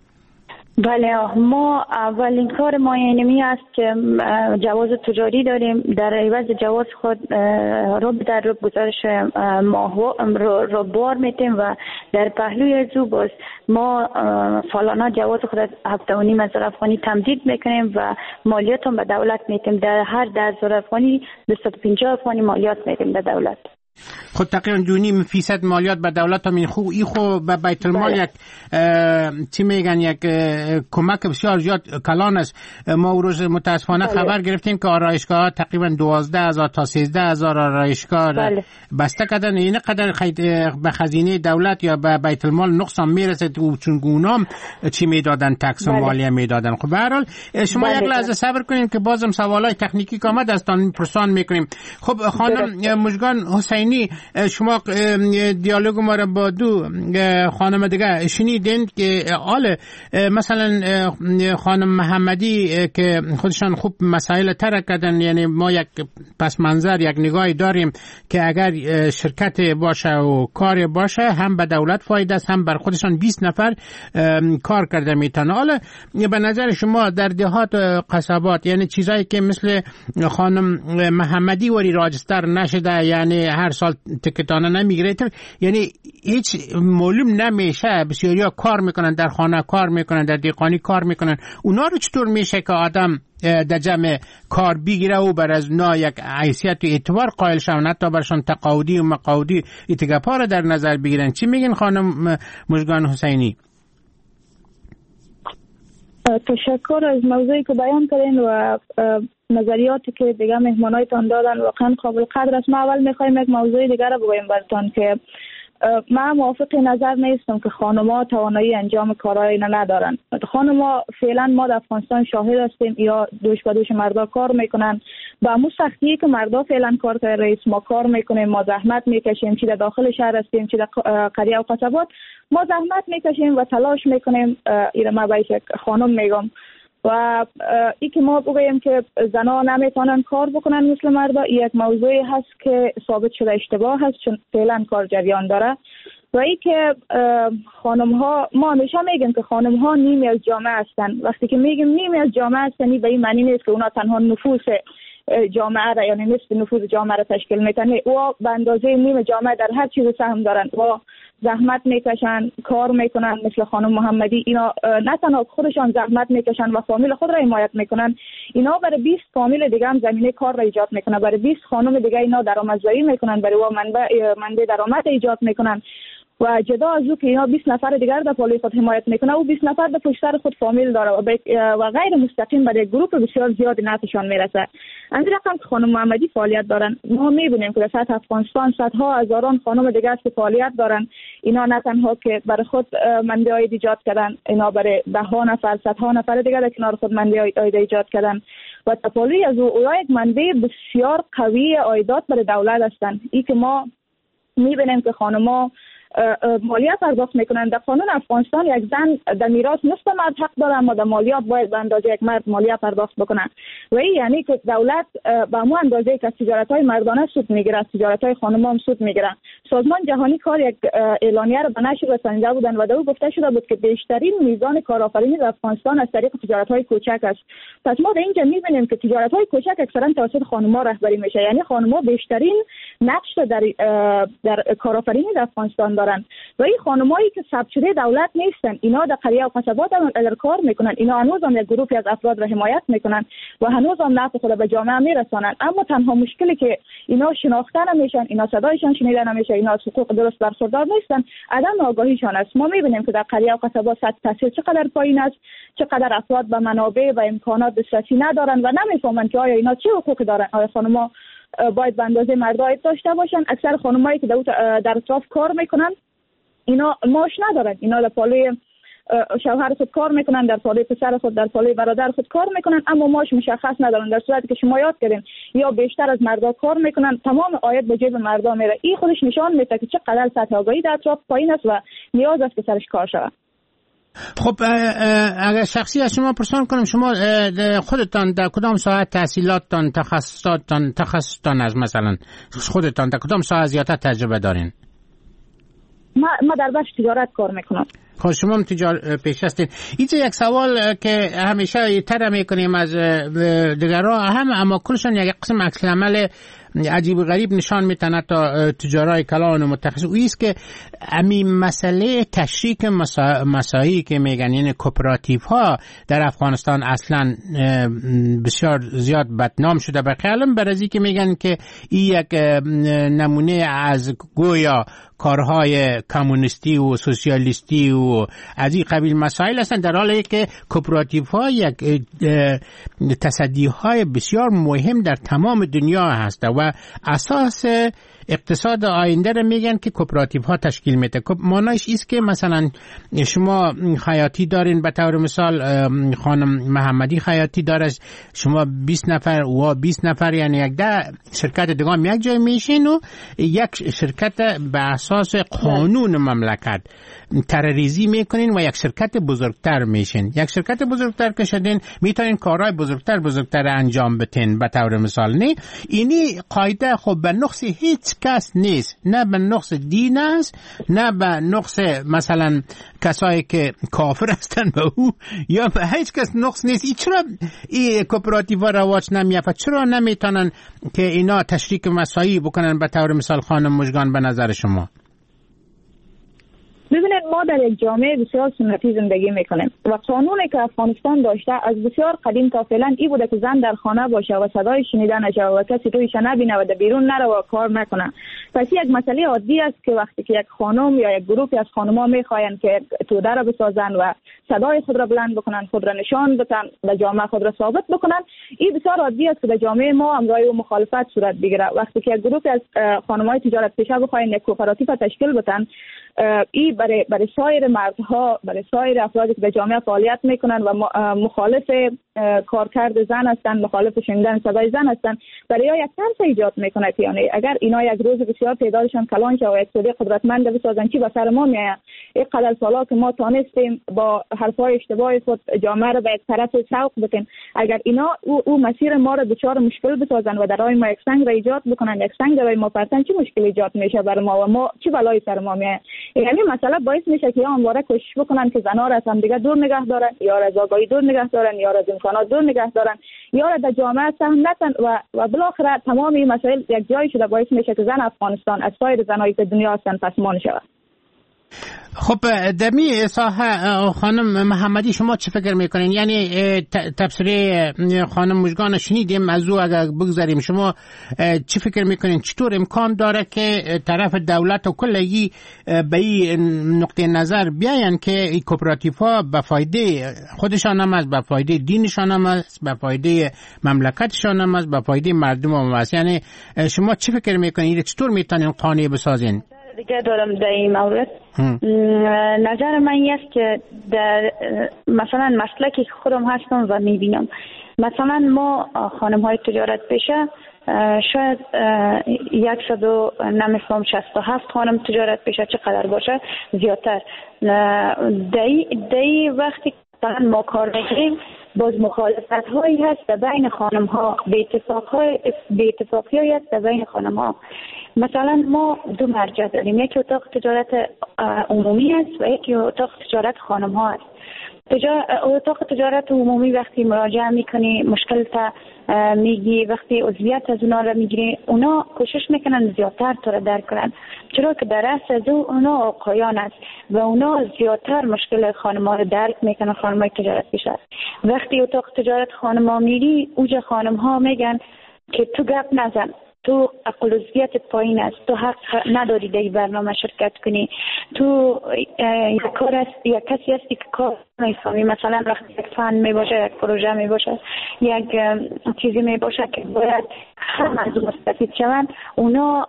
بله، ما اولین کار ما اینمی است که جواز تجاری داریم. در عوض جواز خود رب در رب گزارش ماهو رو بار میتیم و در پهلوی از او باز ما سالانه جواز خود از هفته و نیم هزار افغانی تمدید میکنیم و مالیات هم به دولت میتیم. در هر ده هزار افغانی دویست و پنجاه افغانی مالیات میتیم به دولت. خود تقریبا دو نیم فیصد مالیات به دولت هم این خو ای خو به بیت المال یک چی میگن یک کمک بسیار زیاد کلان است. ما روز متاسفانه خبر گرفتیم که آرایشگاه ها تقریبا دوازده هزار تا سیزده هزار آرایشگاه بسته کردن. این قدر به خزینه دولت یا به بیت المال نقصان میرسه و چون گونام چی میدادن، تکس و مالیه میدادن. خب به هر حال شما یک لحظه صبر کنین که بازم سوالای تکنیکی که آمد است پرسان میکنیم. خب خانم مژگان حسینی، شما دیالوگ ما را با دو خانم دیگه شنیدین که آله مثلا خانم محمدی که خودشان خوب مسائل طرح کردن، یعنی ما یک پس منظر یک نگاهی داریم که اگر شرکت باشه و کار باشه هم به دولت فایده است هم بر خودشان بیست نفر کار کرده میتونه. حالا به نظر شما در دهات قصبات یعنی چیزایی که مثل خانم محمدی وری راجستر نشده، یعنی هر سال تکتانه نمیگیره، یعنی هیچ معلوم نمیشه، بسیاریا کار میکنن در خانه کار میکنن در دیقانی کار میکنن، اونا رو چطور میشه که آدم در جمع کار بگیره و بر از اونا یک حیثیت و اعتبار قائل شون، حتی برشان تقاعدی و مقاعدی اتگاپا رو در نظر بگیرن؟ چی میگین خانم مژگان حسینی؟ تشکر از موضوعی که بیان کردین و نظریاتی که دیگه مهمانایتان دادن واقعا قابل قدر است. ما اول میخوایم یک موضوع دیگر رو بگویم براتون که من موافق نظر نیستم که خانم‌ها توانایی انجام کارهای اینا ندارن. خانم‌ها فعلا ما در افغانستان شاهد هستیم یا دوش به دوش مردا کار میکنن، با همون سختی که مردا فعلا کار کرده رئیس ما کار میکنیم، ما زحمت میکشیم، چی در داخل شهر هستیم چی در قریه و قصبات ما زحمت میکشیم و تلاش میکنیم. اینا ما باید خانم میگم و ای که ما بگوییم که زنها نمیتونن کار بکنن مثل مردا، یک موضوعی هست که ثابت شده اشتباه هست چون فعلا کار جریان داره. و ای که خانم ها، ما همیشه میگیم که خانم ها نیمی از جامعه هستن. وقتی که میگیم نیمی از جامعه هستن به این معنی نیست که اونا تنها نفوس جامعه را یعنی نصف نفوذ جامعه را تشکیل میتن. و به اندازه نیم جامعه در هر چیز سهم دارن و زحمت میکشن، کار میکنن. مثل خانم محمدی اینا نه تنها خودشان زحمت میکشن و فامیل خود را حمایت میکنن، اینا برای بیست فامیل دیگه هم زمینه کار را ایجاد میکنن، برای بیست خانم دیگه اینا درآمدزایی میکنن، برای و منبع منبع درآمد ایجاد میکنن. و جدا از او که اینا بیست نفر دیگر در پالوی خود حمایت میکنه و بیست نفر در پشت سر خود فامیل داره و, و غیر مستقیم برای گروه بسیار زیادی نفعشان میرسه. از این رقم که خانم محمدی فعالیت دارن، ما میبینیم که در سطح افغانستان صدها هزاران خانم دیگر است که فعالیت دارن. اینا نه تنها که برای خود منبع عاید ایجاد کردن، اینا برای ده ها نفر صدها نفر دیگر در کنار خود منبع عاید ایجاد کردن و تپالی از او یک منبع بسیار قوی عایدات برای دولت هستند. این که ما میبینیم که خانم‌ها مالیات پرداخت میکنن. در قانون افغانستان یک زن در میراث نصف مرد حق داره، اما در مالیات باید به اندازه یک مرد مالیات پرداخت بکنن. و این یعنی که دولت به همون اندازه که از تجارت‌های مردانه سود میگیره از تجارت‌های خانم‌ها هم سود میگیرن. سازمان جهانی کار یک اعلامیه رو به نشر رسانیده بودن و در او گفته شده بود که بیشترین میزان کارآفرینی در افغانستان از طریق تجارت‌های کوچک است. پس ما در اینجا می‌بینیم که تجارت‌های کوچک اکثرا توسط خانم‌ها رهبری میشه، یعنی خانم‌ها بیشترین نقش در در کارآفرینی در افغانستان دارن. و این خانمایی که ثبت شده دولت نیستن، اینا در قریه و قصبات هم اگر کار میکنن، اینا هنوز هم یک گروهی از افراد را حمایت میکنن و هنوز هم نفع خود به جامعه میرسانن. اما تنها مشکلی که اینا شناخته نمیشن، اینا صدایشان شنیده نمیشه، اینا از حقوق درست برخوردار نیستن، عدم آگاهیشان است. ما میبینیم که در قریه و قصبات سطح تحصیل چقدر پایین است، چقدر افراد به منابع و امکانات دسترسی ندارن و نمیفهمن که آیا اینا چه حقوقی دارن. آیا خانم‌ها باید به اندازه مردها داشته باشن؟ اکثر خانمایی که در اطراف کار میکنن اینا معاش ندارن، اینا در پالوی شوهر خود کار میکنن، در پاله پسر خود، در پاله برادر خود کار میکنن، اما ماش مشخص ندارن. در صورتی که شما یاد کردین یا بیشتر از مردا کار میکنن، تمام عاید به جیب مردا میره. این خودش نشان میده که چقدر سطح آگاهی در اطراف پایین است و نیاز است که سرش کار شود. خب اگر شخصی از شما پرسان کنم، شما خودتان در کدام ساحه تحصیلاتتان، تخصصاتتان تخصصتان از مثلا خودتان در کدام ساحه زیادتر تجربه دارین؟ ما ما در بخش تجارت کار میکنم. خب شما هم تجارت پیش هستین. اینجا یک سوال که همیشه تر میکنیم از دیگرها، هم اما کلشان یک قسم عکس العمل عجیب و غریب نشان میتونه تا تجارای کلان و متخصص. او است که همین مسئله تشریک مساعی که میگن، یعنی کوپراتیو ها در افغانستان اصلا بسیار زیاد بدنام شده. به خیالم برازی که میگن که این یک نمونه از گویا کارهای کمونیستی و سوسیالیستی و از این قبیل مسائل هستند، در حالی که کوپراتیو ها یک تصدی های بسیار مهم در تمام دنیا هست و اساس اقتصاد آینده رو میگن که کوپراتیو ها تشکیل میده. معنیش است که مثلا شما خیاطی دارین، به طور مثال خانم محمدی خیاطی داره، شما بیست نفر و بیست نفر، یعنی یک ده شرکت دیگه هم یک جای میشین و یک شرکت به اساس قانون مملکت ترریزی میکنین و یک شرکت بزرگتر میشین. یک شرکت بزرگتر که شدین میتونین کارهای بزرگتر بزرگتر انجام بتین. به طور مثال نه اینی قاعده خب به نقص هیچ کس نیست، نه به نقص دین است، نه به نقص مثلا کسایی که کافر هستن به او، یا به هیچ کس نقص نیست. ای چرا این کوپراتیو رواج نمیافت؟ چرا نمیتونن که اینا تشریک مساعی بکنن؟ به طور مثال خانم مژگان به نظر شما؟ ببینید، ما در یک جامعه بسیار سنتی زندگی میکنیم و قانونی که افغانستان داشته از بسیار قدیم تا فعلا این بوده که زن در خانه باشه و صدای شنیده نشه و کسی رویش نبینه و در بیرون نره و کار نکنه. پس یک مسئله عادی است که وقتی که یک خانم یا یک گروهی از خانم‌ها میخواین که توده را بسازن و صدای خود را بلند بکنن، خود را نشان بدن، در جامعه خود را ثابت بکنن، این بسیار عادی است که در جامعه ما امرای و مخالفت صورت بگیره. وقتی که یک گروهی از خانم‌های تجارت پیشه بخواین یک کوپراتیو تشکیل بدن، این برای برای سایر مردها، برای سایر افرادی که در جامعه فعالیت میکنن و مخالف کارکرد زن هستند، مخالف شنیدن صدای زن هستند، برای یک ترس ایجاد میکنه که یعنی اگر اینا یک روز بسیار تعدادشان کلان شه و یک توده قدرتمند بسازن چی به سر ما میاد؟ این قدر سالا که ما تانستیم با حرفای اشتباه خود جامعه رو به یک طرف سوق بدیم، اگر اینا او, او مسیر ما رو دچار مشکل بسازن و در راه ما یک سنگ را ایجاد بکنن، یک سنگ برای ما پرتن، چه مشکلی ایجاد میشه برای ما و ما چه بلایی سر ما میاد؟ یعنی مثلا باعث میشه که یا همواره کوشش بکنن که زنها را از هم دیگه دور نگه دارن، یا از آگاهی دور نگه دارن، یا از امکانات دور نگه دارن، یا در جامعه سهم نتن و و بالاخره تمام این مسائل یک جایی شده باعث میشه که زن افغانستان از سایر زنایی که دنیا هستن پسماند شود. خب دمی ساحه خانم محمدی شما چه فکر میکنین؟ یعنی تبصره خانم مژگان شنیدیم، از او اگر بگذاریم شما چه فکر میکنین؟ چطور امکان داره که طرف دولت و کلگی به این نقطه نظر بیاین که این کوپراتیوها به فایده خودشان هم است، به فایده دینشان هم است، به فایده مملکتشان هم است، به فایده مردم هم است؟ یعنی شما چه فکر میکنین؟ چطور میتونین قانع بسازین؟ دیگه دارم در این مورد نظر من است که در مثلا مسلکی که خودم هستم و میبینم، مثلا ما خانم های تجارت پیشه شاید یکصد و نمیفهم شصت و هفت خانم تجارت پیشه چقدر باشه زیادتر دی وقتی که ما کار میکنیم باز مخالفت هایی هست بین خانم ها، به اتفاقی هایی هست بین خانم ها. مثلا ما دو مرجع داریم، یکی اتاق تجارت عمومی است و یکی اتاق تجارت خانم ها است. اتاق تجارت عمومی وقتی مراجعه میکنی مشکل تا میگی، وقتی عضویت از اونا را میگیری، اونا کوشش میکنن زیادتر تو را درک کنن، چرا که در اصل از اونا آقایان است و اونا زیادتر مشکل خانم ها را درک میکنن. خانم های تجارت پیش است. وقتی اتاق تجارت خانم ها میری، اوجه خانم ها میگن که تو گپ نزن، تو عقلانیتت پایین است، تو حق نداری در این برنامه شرکت کنی، تو یک کار است، یک کسی هستی که کار نمی‌فهمی. مثلا وقتی یک فن می باشه، یک پروژه می باشه، یک چیزی می باشه که باید هر مردم مستفید شوند، اونا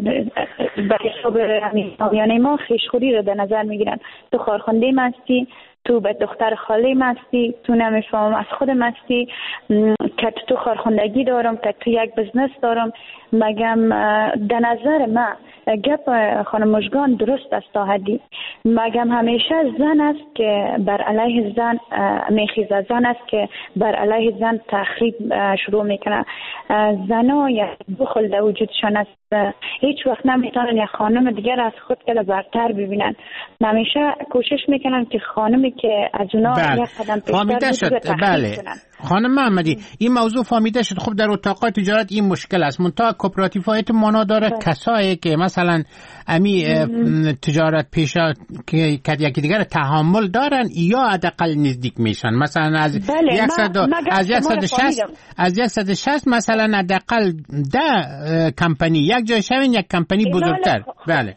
به حساب یعنی ما خویشخوری رو در نظر میگیرن. تو کارخانده هستی، تو به دختر خالیم هستی، تو نمیفهمم از خودم هستی که تو کارخوندگی دارم، که تو یک بزنس دارم. مگم در نظر من گپ خانم مژگان درست است تا حدی. مگم همیشه زن است که بر علیه زن میخیزه، زن است که بر علیه زن تخریب شروع میکنه. زنها یک بخل در وجودشان است، هیچ وقت نمیتونن یک خانم دیگر از خود که برتر ببینن. همیشه کوشش میکنن که خانمی که از اونا بله. یک قدم پیشتر شد. بله. خانم محمدی این موضوع فهمیده شد. خب در اتاقات تجارت این مشکل است. منتها کوپراتیوهای مانا داره کسایی که مثلا امی تجارت پیشا که یکی دیگر تحمل دارن یا حداقل نزدیک میشن. مثلا از بله. صد از صد و شصت از صد و شصت مثلا حداقل ده کمپانی یک جای شوین، یک کمپانی بزرگتر. بله.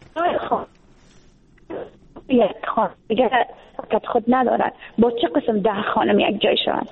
یک خانم دیگه فقط خود ندارن، با چه قسم ده خانم یک جای شوند؟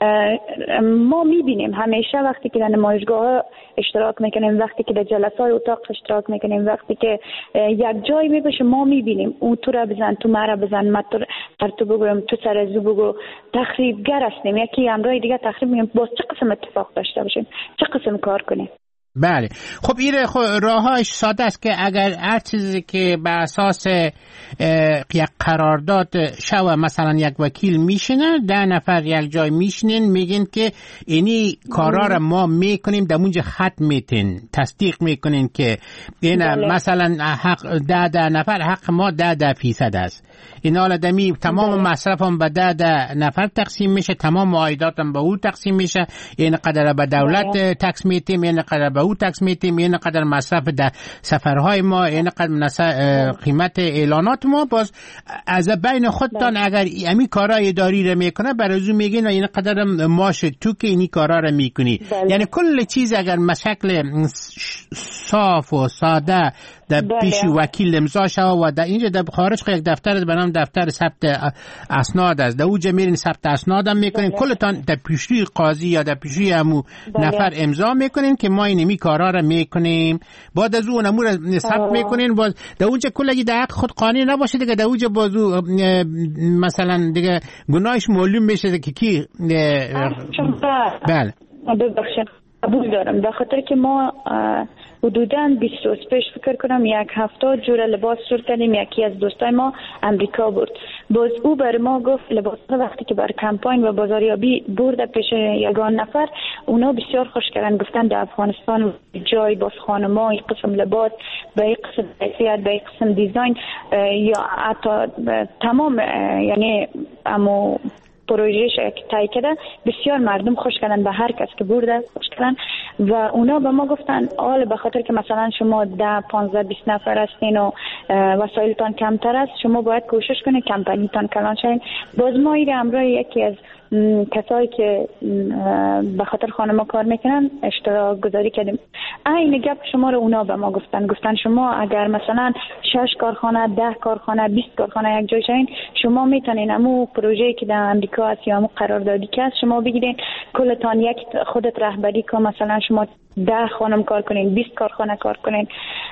ما میبینیم همیشه وقتی که در نمایشگاه اشتراک میکنیم، وقتی که در جلسات اتاق اشتراک میکنیم، وقتی که یک جای میبشه ما میبینیم اون تو را بزن، تو مرا بزن، من تو تو بگویم، تو سر از بگو. تخریبگر هستیم، یکی امرای دیگه تخریب میکنیم. با چه قسم اتفاق داشته باشیم، چه قسم کار کنیم؟ بله. خب این راهش ساده است که اگر هر چیزی که به اساس یک قرارداد شوه، مثلا یک وکیل میشنه، ده نفر یک جای میشنین، میگین که اینی کارا را ما میکنیم، در اونجا خط میتین، تصدیق میکنین که این بله. مثلا حق ده ده نفر حق ما ده ده فیصد است. این حالا دمی تمام مصرفم به ده ده نفر تقسیم میشه، تمام عایداتم به او تقسیم میشه، این قدر به دولت تکس میتیم، این قدر به او تکس میتیم، این قدر مصرف در سفرهای ما، این قدر قیمت اعلانات ما. باز از بین خودتان اگر امی کارای اداری را میکنه برازو میگین این قدر ماش تو که اینی کارا را میکنی. یعنی کل چیز اگر مشکل صاف و ساده در پیش وکیل امضا شوه و در اینجا در خارج یک دفتر به نام دفتر ثبت اسناد است، در اونجا میرین ثبت اسناد هم میکنین، کلتان در پیشروی قاضی یا در پیشروی امو نفر امضا میکنین که ما اینمی کارا را میکنیم. بعد از اون امور ثبت میکنین، باز در اونجا کلگی در حق خود قانونی نباشه دیگه، در اونجا بازو مثلا دیگه گناهش معلوم میشه که کی. بله ببخشید قبول دارم، به خاطر که ما حدوداً بیست روز پیش فکر کنم یک هفته جور لباس شروع کردیم. یکی از دوستای ما امریکا بود، باز او بر ما گفت لباس وقتی که بر کمپاین و بازاریابی برده پیش یگان نفر، اونا بسیار خوش کردن، گفتن در افغانستان جای باز خانما این قسم لباس به این قسم کیفیت، به این قسم دیزاین یا حتی تمام یعنی امو پروژهش که تایی کرده بسیار مردم خوش کردن، به هر کس که برده خوش کردن. و اونا به ما گفتن آل به خاطر که مثلا شما ده پانزده بیست نفر هستین و وسایلتان کمتر است، شما باید کوشش کنید کمپانیتان کلان شوین. باز ما این امروز یکی از کسایی که به خاطر خانم کار میکنن اشتراک گذاری کردیم. این گپ شما رو اونا به ما گفتن، گفتن شما اگر مثلا شش کارخانه، ده کارخانه، بیست کارخانه یک جای شوین، شما میتونین امو پروژه‌ای که در امریکا هست یا امو قراردادی که هست شما بگیرین کلتان یک خودت رهبری کن، مثلا شما ده خانم کار کنین، بیست کارخانه کار کنین.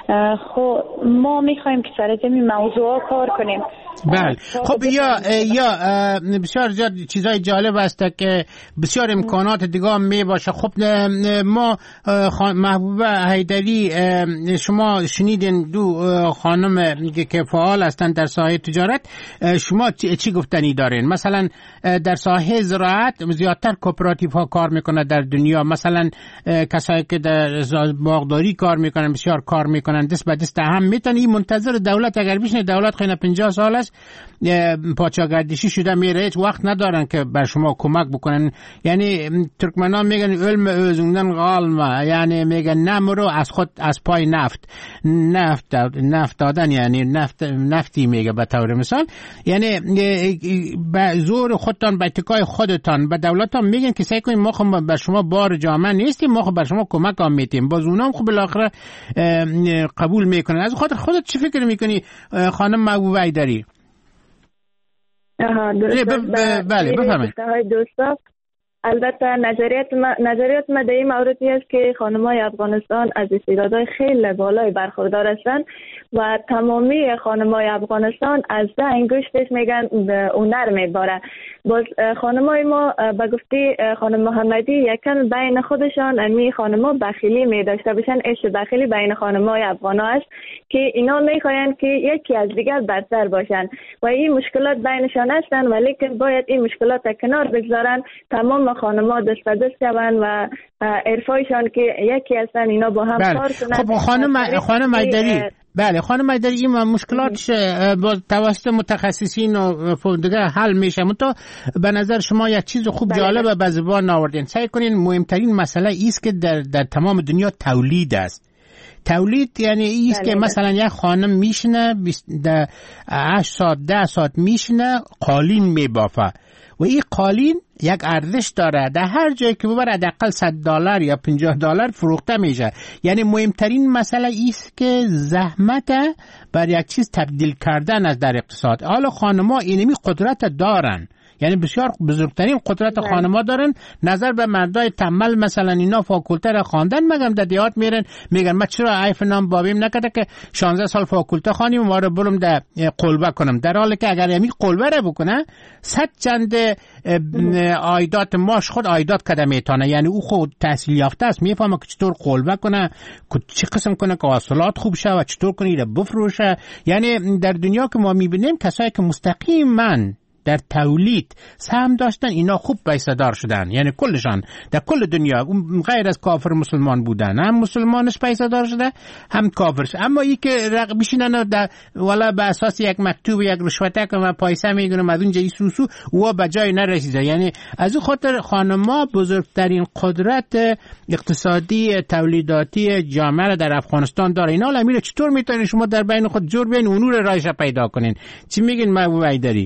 خب ما میخوایم که سر زمین موضوع کار کنیم. بله. خب یا یا بسیار زیاد چیزای جالب است که بسیار امکانات دیگه می باشه. خب ما محبوبه حیدری، شما شنیدین دو خانم که فعال هستند در ساحه تجارت، شما چی گفتنی دارین؟ مثلا در ساحه زراعت زیادتر کوپراتیو ها کار میکنه در دنیا، مثلا کسایی که در باغداری کار میکنن بسیار کار میکنن، دست به دست هم میتونن. این منتظر دولت اگر بشنه دولت خیلی پنجاه سال است پاچاگردشی شده میره، هیچ وقت ندارن که بر شما کمک بکنن. یعنی ترکمنان میگن علم özünden qalma، یعنی میگن نمرو از خود از پای نفت نفت نفت دادن، یعنی نفت نفتی میگه به طور مثال، یعنی به زور خودتان به اتکای خودتان به دولتان میگن که سعی کنید ما خب بر شما بار جامعه نیستیم، ما خب بر شما کمک هم میتیم. باز اونام خب بالاخره قبول میکنن. از خودت خودت چی فکر میکنی خانم محبوبه حیدری؟ آها درست. بله بفرمایید. دوستا البته نظریت ما نظریت ما در این موردی است که خانم‌های افغانستان از استعدادهای خیلی بالای برخوردار هستند و تمامی خانم‌های افغانستان از ده انگشتش میگن هنر میباره. باز خانم‌های ما به گفته خانم محمدی یکن بین خودشان امی خانم‌ها بخیلی می داشته باشن، عشق بخیلی بین خانم‌های افغانا است که اینا میخواین که یکی از دیگر بدتر باشن و این مشکلات بینشان هستن، ولی که باید این مشکلات کنار بگذارن، تمام خانم‌ها دست به دست شوند و عرفایشان که یکی هستن اینا با هم بله. کار کنن. خب خانم خانم ایدری بله خانم ایدری این مشکلاتش با توسط متخصصین و دیگه حل میشه. تو به نظر شما یک چیز خوب بله. جالب به زبان آوردین. سعی کنین مهمترین مسئله ایست که در در تمام دنیا تولید است. تولید یعنی ایست بله. که مثلا یک خانم میشنه در هشت ساعت ده ساعت میشنه قالین میبافه و این قالین یک ارزش داره، در هر جایی که ببره حداقل صد دلار یا پنجاه دلار فروخته میشه. یعنی مهمترین مسئله ایست که زحمت بر یک چیز تبدیل کردن از در اقتصاد. حالا خانم‌ها اینمی قدرت دارن، یعنی بسیار بزرگترین قدرت خانم‌ها دارن نظر به مردای تنبل. مثلا اینا فاکولته را خواندن مگم در دیات میرن میگن ما چرا عیف نام بابیم نکرده که شانزده سال فاکولته خوانیم ما رو برم در قلبه کنم، در حالی که اگر یمی قلبه را بکنه صد چند عایدات ماش خود عایدات کده میتونه. یعنی او خود تحصیل یافته است، میفهمه که چطور قلبه کنه، چه قسم کنه که حاصلات خوب شه و چطور کنه ایره بفروشه. یعنی در دنیا که ما میبینیم کسایی که مستقیما در تولید سهم داشتن اینا خوب پیسه‌دار شدن، یعنی کلشان در کل دنیا غیر از کافر مسلمان بودن، هم مسلمانش پیسه‌دار شده هم کافرش. اما ای که رق بشینن در والا به اساس یک مکتوب یک رشوته که ما پیسه میگیرم از اونجا ایسوسو و به جای نرسیده. یعنی از اون خاطر خانم‌ها بزرگترین قدرت اقتصادی تولیداتی جامعه را در افغانستان داره. اینا الان چطور میتونین شما در بین خود جور بین اونور رایش پیدا کنین؟ چی میگین محبوب ایدری؟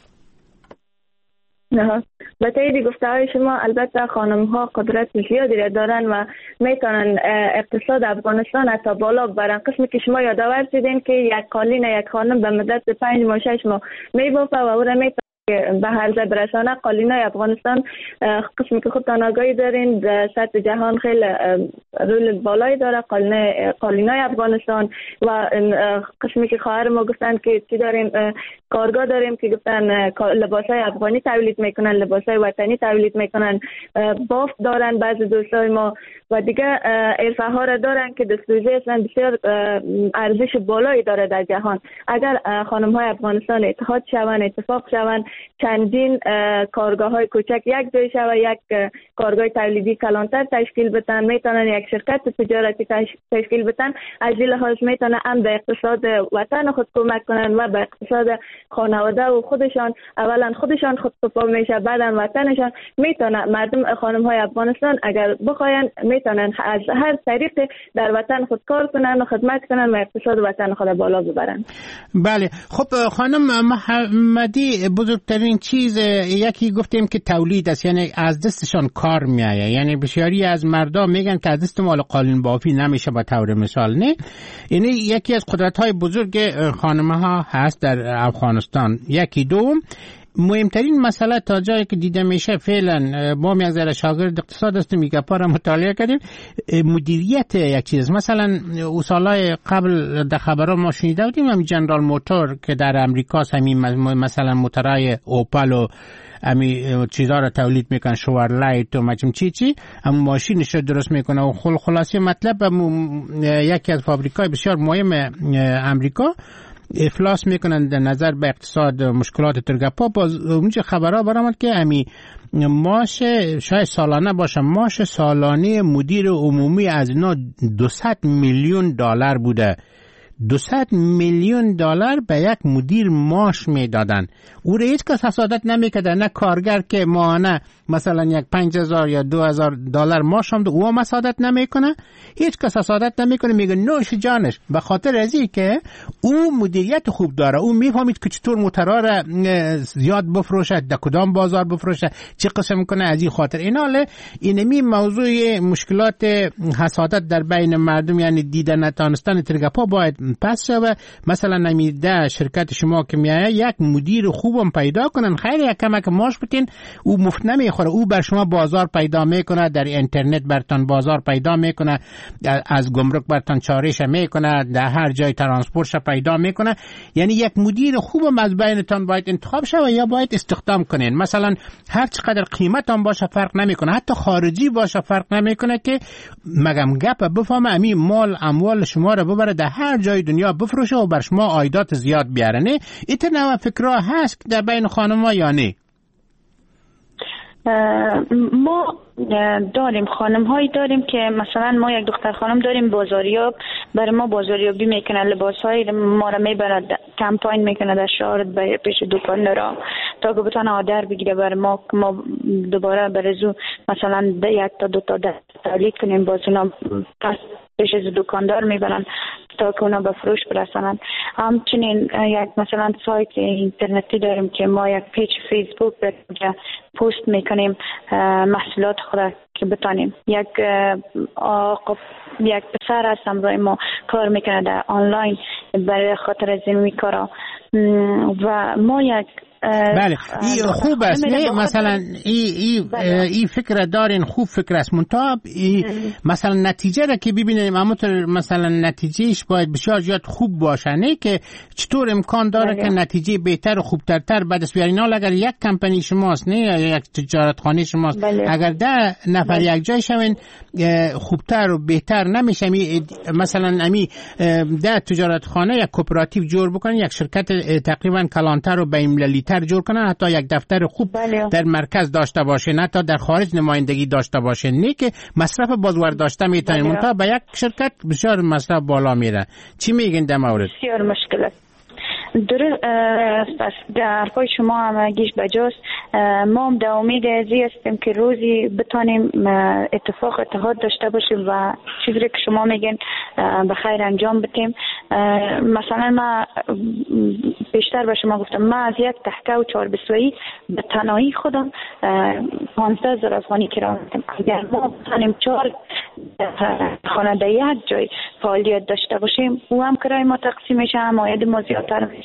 نه به تایید گفته های شما البته خانم ها قدرت زیادی دارن و میتونن اقتصاد افغانستان حتی بالا ببرن. قسمی که شما یادآور شدین که یک قالین یک خانم به مدت پنج ماه شش ماه میبافه و او را میتونه به هر جا برسانه. قالینای افغانستان قسمی که خودتان آگاهی دارین در سطح جهان خیلی رول بالایی داره قالینای قالینای افغانستان و قسمی که خواهر ما گفتن که چی داریم کارگاه داریم که گفتن لباسای افغانی تولید میکنن، لباسای وطنی تولید میکنن، بافت دارن بعضی دوستای ما و دیگه عرفه ها را دارن که دستوزی هستن بسیار ارزش بالایی داره در جهان. اگر خانم های افغانستان اتحاد شون اتفاق شون چندین کارگاه های کوچک یک جای شود یک کارگاه تولیدی کلانتر تشکیل بدن، میتونن یک شرکت تجارتی تشکیل بدن، از این لحاظ میتونن هم به اقتصاد وطن خود کمک کنن و به اقتصاد خانواده و خودشان اولا خودشان خود سپاه میشه بعدم وطنشان. میتونن مردم خانم های افغانستان اگر بخواین میتونن از هر طریق در وطن خود کار کنن و خدمت کنن و اقتصاد وطن خود بالا ببرن. بله خب خانم محمدی بزرگترین چیز یکی گفتیم که تولید است، یعنی از دستشان کار میایه. یعنی بسیاری از مردم میگن که از دست مال قالین بافی نمیشه به طور مثال. نه یعنی یکی از قدرت های بزرگ خانم ها هست در افغانستان. یکی دوم مهمترین مسئله تا جایی که دیده میشه فعلا ما یک ذره شاگرد اقتصاد هستیم میگه پارا مطالعه کردیم مدیریت یک چیز. مثلا سالهای قبل در خبرها ما شنیده بودیم هم جنرال موتور که در امریکا همین مثلا موتورای اوپل و امی چیزا را تولید میکنن شوارلایت و مچم چی چی هم ماشینش درست میکنه و خل خلاصی مطلب یکی از فابریکای بسیار مهم امریکا افلاس میکنن در نظر به اقتصاد مشکلات ترگپا. باز اونجا خبرها برآمد که امی ماش شاید سالانه باشه ماش سالانه مدیر عمومی از اینا دویست میلیون دلار بوده. دویست میلیون دلار به یک مدیر معاش میدادن. او را هیچ کس حسادت نمیکرده، نه کارگر که ماهانه مثلا یک پنج هزار یا دو هزار دلار معاش هم او هم حسادت نمیکنه، هیچ کس حسادت نمیکنه، میگه نوش جانش. به خاطر ازی که او مدیریت خوب داره، او میفهمید که چطور موتورا را زیاد بفروشه، در کدام بازار بفروشه، چه قسم کنه. از این خاطر ایناله اینمی موضوع مشکلات حسادت در بین مردم یعنی دیدن نتانستن ترگپا باید پس و مثلا نمیده شرکت شما که میایه یک مدیر خوبم پیدا کنن، خیلی یک کمک ماش بتین، او مفت نمیخوره، او بر شما بازار پیدا میکنه، در اینترنت برتان بازار پیدا میکنه، از گمرک برتان چارش میکنه، در هر جای ترانسپورتش پیدا میکنه. یعنی یک مدیر خوبم از بینتان باید انتخاب شه و یا باید استخدام کنین. مثلا هر چقدر قیمتان باشه فرق نمیکنه، حتی خارجی باشه فرق نمیکنه که مگم گپ بفهمه امی مال اموال شما رو ببره در هر جای دنیا بفروشه و بر شما عایدات زیاد بیاره. نه ایت نوع فکرها هست در بین خانم‌ها یا نه؟ ما داریم خانم هایی داریم که مثلا ما یک دختر خانم داریم بازاریاب، برای ما بازاریابی میکنه، لباس های ما را میبرد کمپاین میکنه در شهر پیش دکان را تا که بتونه آدر بگیره برای ما، ما دوباره برزو مثلا یک تا دو تا تولید کنیم، باز اونا پس پیش از دکاندار میبرن تا که اونا به فروش برسنن. همچنین یک مثلا سایت اینترنتی داریم که ما یک پیج فیسبوک برای پست میکنیم محصولات خود که بتانیم. یک آقا یک پسر هست همراه ما کار میکنه در آنلاین برای خاطر زمینی کارا و ما یک بله ای خوب است. نه مثلا ای ای ای فکر دارین، خوب فکر است، منتها مثلا نتیجه را که ببینیم همونطور مثلا نتیجهش باید بسیار زیاد خوب باشه، نه که چطور امکان داره بله. که نتیجه بهتر و خوبتر تر بعد از بیارین. اگر یک کمپانی شماست نه یا یک تجارت خانه شماست بله. اگر ده نفر بله. یک جای شوین خوبتر و بهتر نمیشه. مثلا امی ده تجارت خانه یک کوپراتیو جور بکنن، یک شرکت تقریبا کلانتر و بین‌المللی جور کنن، حتی یک دفتر خوب بله. در مرکز داشته باشه، نه تا در خارج نمایندگی داشته باشه، نه که مصرف بازار داشته میتونن بله. منتها به یک شرکت بسیار مصرف بالا میره. چی میگین در مورد؟ بسیار مشکل است. درست است. در پای شما همگیش بجاست. ما هم در امید ازی هستیم که روزی بتانیم اتفاق اتحاد داشته باشیم و چیزی که شما میگین به خیر انجام بدیم. مثلا ما بیشتر به شما گفتم ما از یک تحقه و چهار بسویی به تنهایی خودم پانزده هزار افغانی کرایه میدم. اگر ما بتانیم چهار خانه در یک جای فعالیت داشته باشیم او هم کرایه ما تقسیم میشه، هم عاید ما زیادتر میشه.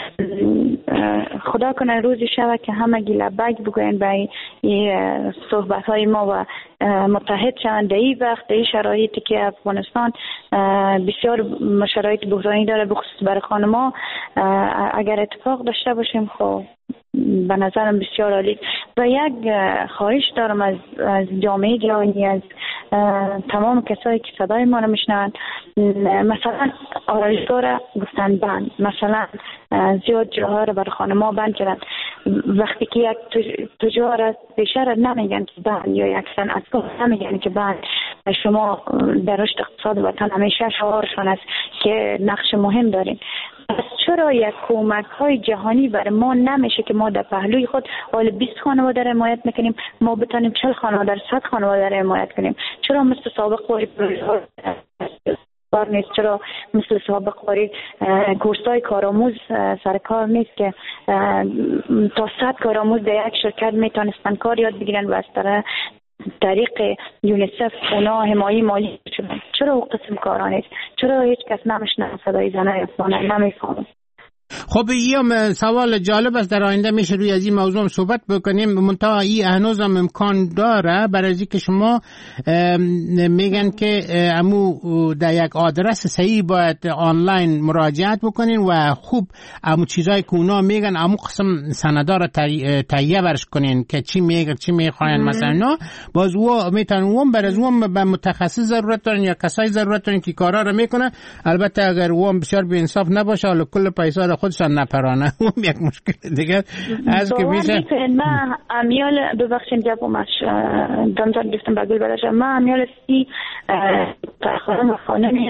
خدا کنه روزی شود که همه گیله بگ بگوین به صحبت های ما و متحد شوند. در این وقت در این شرایطی که افغانستان بسیار شرایط بحرانی داره بخصوص برای خانم‌ها، اگر اتفاق داشته باشیم خب به نظرم بسیار عالی. و یک خواهش دارم از از جامعه جهانی، از تمام کسایی که صدای ما رو میشنوند، مثلا آرایشگاه را گفتن بند، مثلا زیاد جاها رو برای خانم‌ها بند کردن. وقتی که یک تجار بیشتر نمیگن که بند یا یک صنعتگاه نمیگن که بند، شما در رشد اقتصاد وطن همیشه شعارشان است که نقش مهم دارین. پس چرا یک کمک های جهانی برای ما نمیشه که ما در پهلوی خود حال بیست خانواده را حمایت میکنیم، ما بتانیم چهل خانواده را صد خانواده را حمایت کنیم؟ چرا مثل سابق باری پروژه کار نیست؟ چرا مثل سابق باری کورسای کارآموز سرکار نیست که تا صد کارآموز در یک شرکت میتونستن کار یاد بگیرن و از طرح طریق یونیسف اونا حمایه مالی شدن؟ چرا او قسم کارا نیست؟ چرا هیچ کس نمیشنه صدای زنای افغان نمیفهمه؟ خب این سوال جالب است، در آینده میشه روی از این موضوع صحبت بکنیم. منتها این هنوز هم امکان داره برای از که شما میگن که امو در یک آدرس صحیح باید آنلاین مراجعت بکنین و خوب امو چیزایی که اونا میگن امو قسم سندا رو تهیه برش کنین که چی میگن چی میخواین مثلا نه باز و میتونن اون برای اون به متخصص ضرورت دارن یا کسایی ضرورت دارن که کارا رو میکنه. البته اگر اون بسیار بی انصاف نباشه حالا کل پیسا رو خودشان نپرانه اون یک مشکل دیگه از که میشه. من امیال ببخشید جواب ماش دمتون گفتم بگل بلاشم. من امیال سی خانم خانمی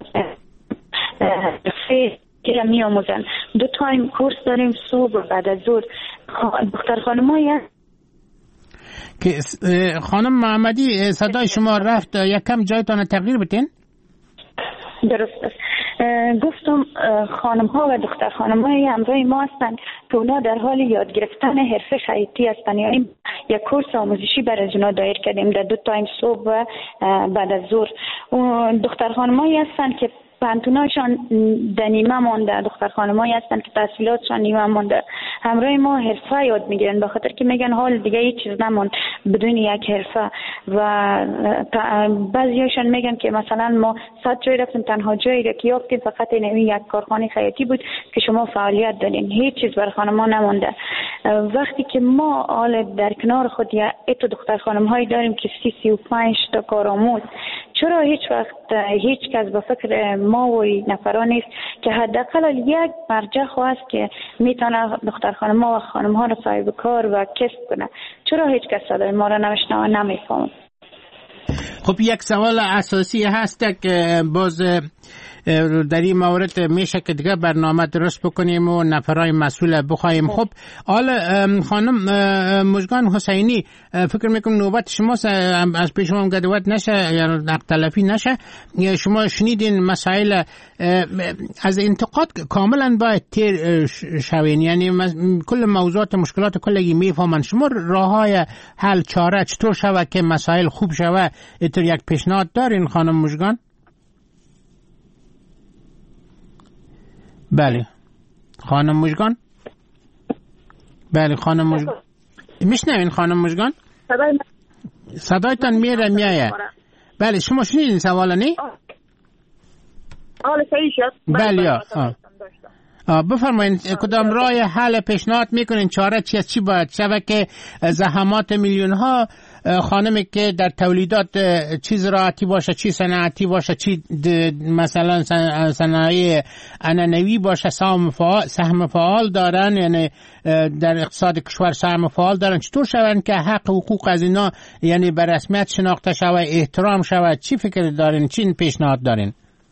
فی که می آموزن دو تایم کورس داریم صبح و بعد از ظهر. دختر خانمایی که خانم محمدی صدای شما رفت، یکم جایتان تغییر بتین. درست است. گفتم خانم ها و دختر خانم های همراه ما هستند که اونا در حال یاد گرفتن حرفه خیاطی هستند. یعنی یک کورس آموزشی برای اونا دایر کردیم در دو تایم صبح و بعد از ظهر. دختر خانمایی هستن که پانتوناشان در نیمه مانده، دختر خانمایی هستن که تحصیلاتشان نیمه مانده. همراه ما حرفه یاد میگیرن به خاطر که میگن حال دیگه هیچ چیز نموند بدون یک حرفه. و بعضیاشان میگن که مثلا ما صد جای رفتیم تنها جایی را که یافتیم فقط این یک کارخانه خیاطی بود که شما فعالیت دارین، هیچ چیز برای خانم‌ها نمونده. وقتی که ما حال در کنار خود یا اتو دختر خانم‌هایی داریم که سی سی و پنج تا کارآموز، چرا هیچ وقت هیچ کس به فکر ما و نفران نیست که حداقل یک مرجع خواست که میتونه دختر خانم‌ها و خانم‌ها را صاحب کار و کسب کنه؟ چرا هیچ کس صدای ما را نمیشنوه و نمیفهمه؟ خب یک سوال اساسی هست که باز در این مورد میشه که دیگه برنامه درست بکنیم و نفرای مسئول بخوایم. خب حالا خانم مژگان حسینی، فکر میکنم نوبت شما از پیش شما گدوت نشه یا نقد تلفی نشه. شما شنیدین مسائل از انتقاد کاملا باید تیر شوین، یعنی کل موضوعات مشکلات کلگی میفهمن. شما راه های حل چاره چطور شود که مسائل خوب شود؟ اینطور یک پیشنهاد دارین خانم مژگان؟ بله خانم مژگان. بله خانم مژگان میشنوین خانم مژگان؟ صدایتان میره میایه. بله شما شنیدین سوال نی؟ حالا صحیح شد. بله آه بفرمایید کدام راه حل پیشنهاد میکنین؟ چاره چی از چی باید شود که زحمات میلیون ها خانمی که در تولیدات چی زراعتی باشه، چی صنعتی باشه، چی مثلا صنایع عنعنوی باشه سهم فعال سهم فعال دارن، یعنی در اقتصاد کشور سهم فعال دارن، چطور شون که حق حقوق از اینا یعنی به رسمیت شناخته شود، احترام شود؟ چی فکر دارین؟ چی پیشنهاد دارین؟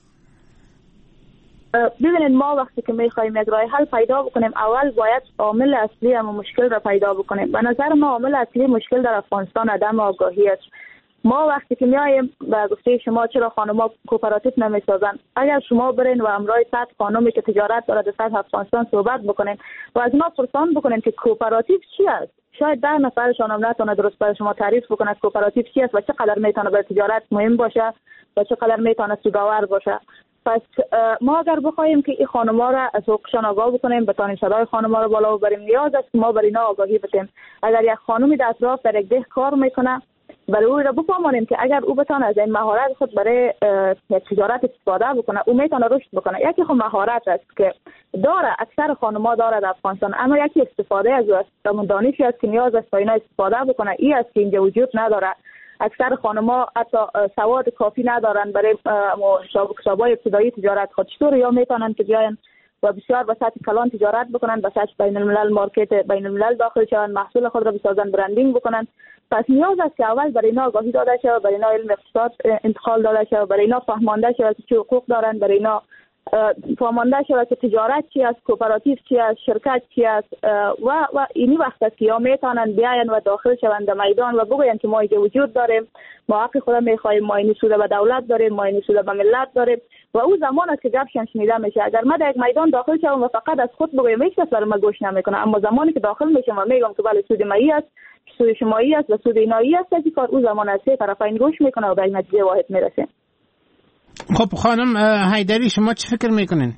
ببینید ما وقتی که میخوایم یک راه حل پیدا بکنیم اول باید عامل اصلی هم مشکل را پیدا بکنیم. به نظر ما عامل اصلی مشکل در افغانستان عدم آگاهی است. ما وقتی که میایم به گفته شما چرا خانم‌ها کوپراتیو نمیسازن، اگر شما برین و همراه صد خانمی که تجارت داره در سطح افغانستان صحبت بکنین و از اینا پرسان بکنین که کوپراتیو چی است، شاید ده نفرشان هم نتونه درست برای شما تعریف بکنه کوپراتیو چی است و چقدر میتونه برای تجارت مهم باشه و چقدر میتونه سودآور باشه. پس ما اگر بخوایم که این خانم‌ها را از حقوقشان آگاه بکنیم، بتانیم صدای خانم‌ها را بالا ببریم، نیاز است که ما بر اینا آگاهی بدیم. اگر یک خانمی در اطراف در یک ده کار میکنه، برای او را بفهمانیم که اگر او بتانه از این مهارت خود برای تجارت استفاده بکنه، او میتونه رشد بکنه. یکی خود مهارت است که داره، اکثر خانم‌ها داره در افغانستان، اما یکی استفاده از او است، همون دانشی است که نیاز است تا اینا استفاده بکنه. این است که اینجا وجود نداره. اکثر خانم‌ها حتی سواد کافی ندارن برای شعبه‌های ابتدایی تجارت خود. چطور یا میتونن که بیاین و بسیار به سطح کلان تجارت بکنن، به سطح بین الملل مارکت بین الملل داخل شون، محصول خود را بسازن، برندینگ بکنن. پس نیاز است که اول برای اینا آگاهی داده شه، برای اینا علم اقتصاد انتقال داده شه، برای اینا فهمانده شه که چه حقوق دارن، برای اینا فهمانده شود که تجارت چی است، کوپراتیو چی است، شرکت چی است و و اینی وقت است که یا میتونن بیاین و داخل شوند در میدان و بگوین که ما اینجا وجود داریم، ما حق خود میخوایم، ما این سود به دولت داریم، ما این سود به ملت داریم و او زمان است که گپشان شنیده میشه. اگر ما در یک میدان داخل شوم و فقط از خود بگویم هیچ کس برای ما گوش نمیکنه، اما زمانی که داخل میشم و میگم که بله سود ما ای است، سود شما ای است و سود اینا ای است، از این کار او زمان است که طرفین گوش میکنه و به نتیجه واحد میرسه. خب خانم حیدری شما چه فکر میکنین؟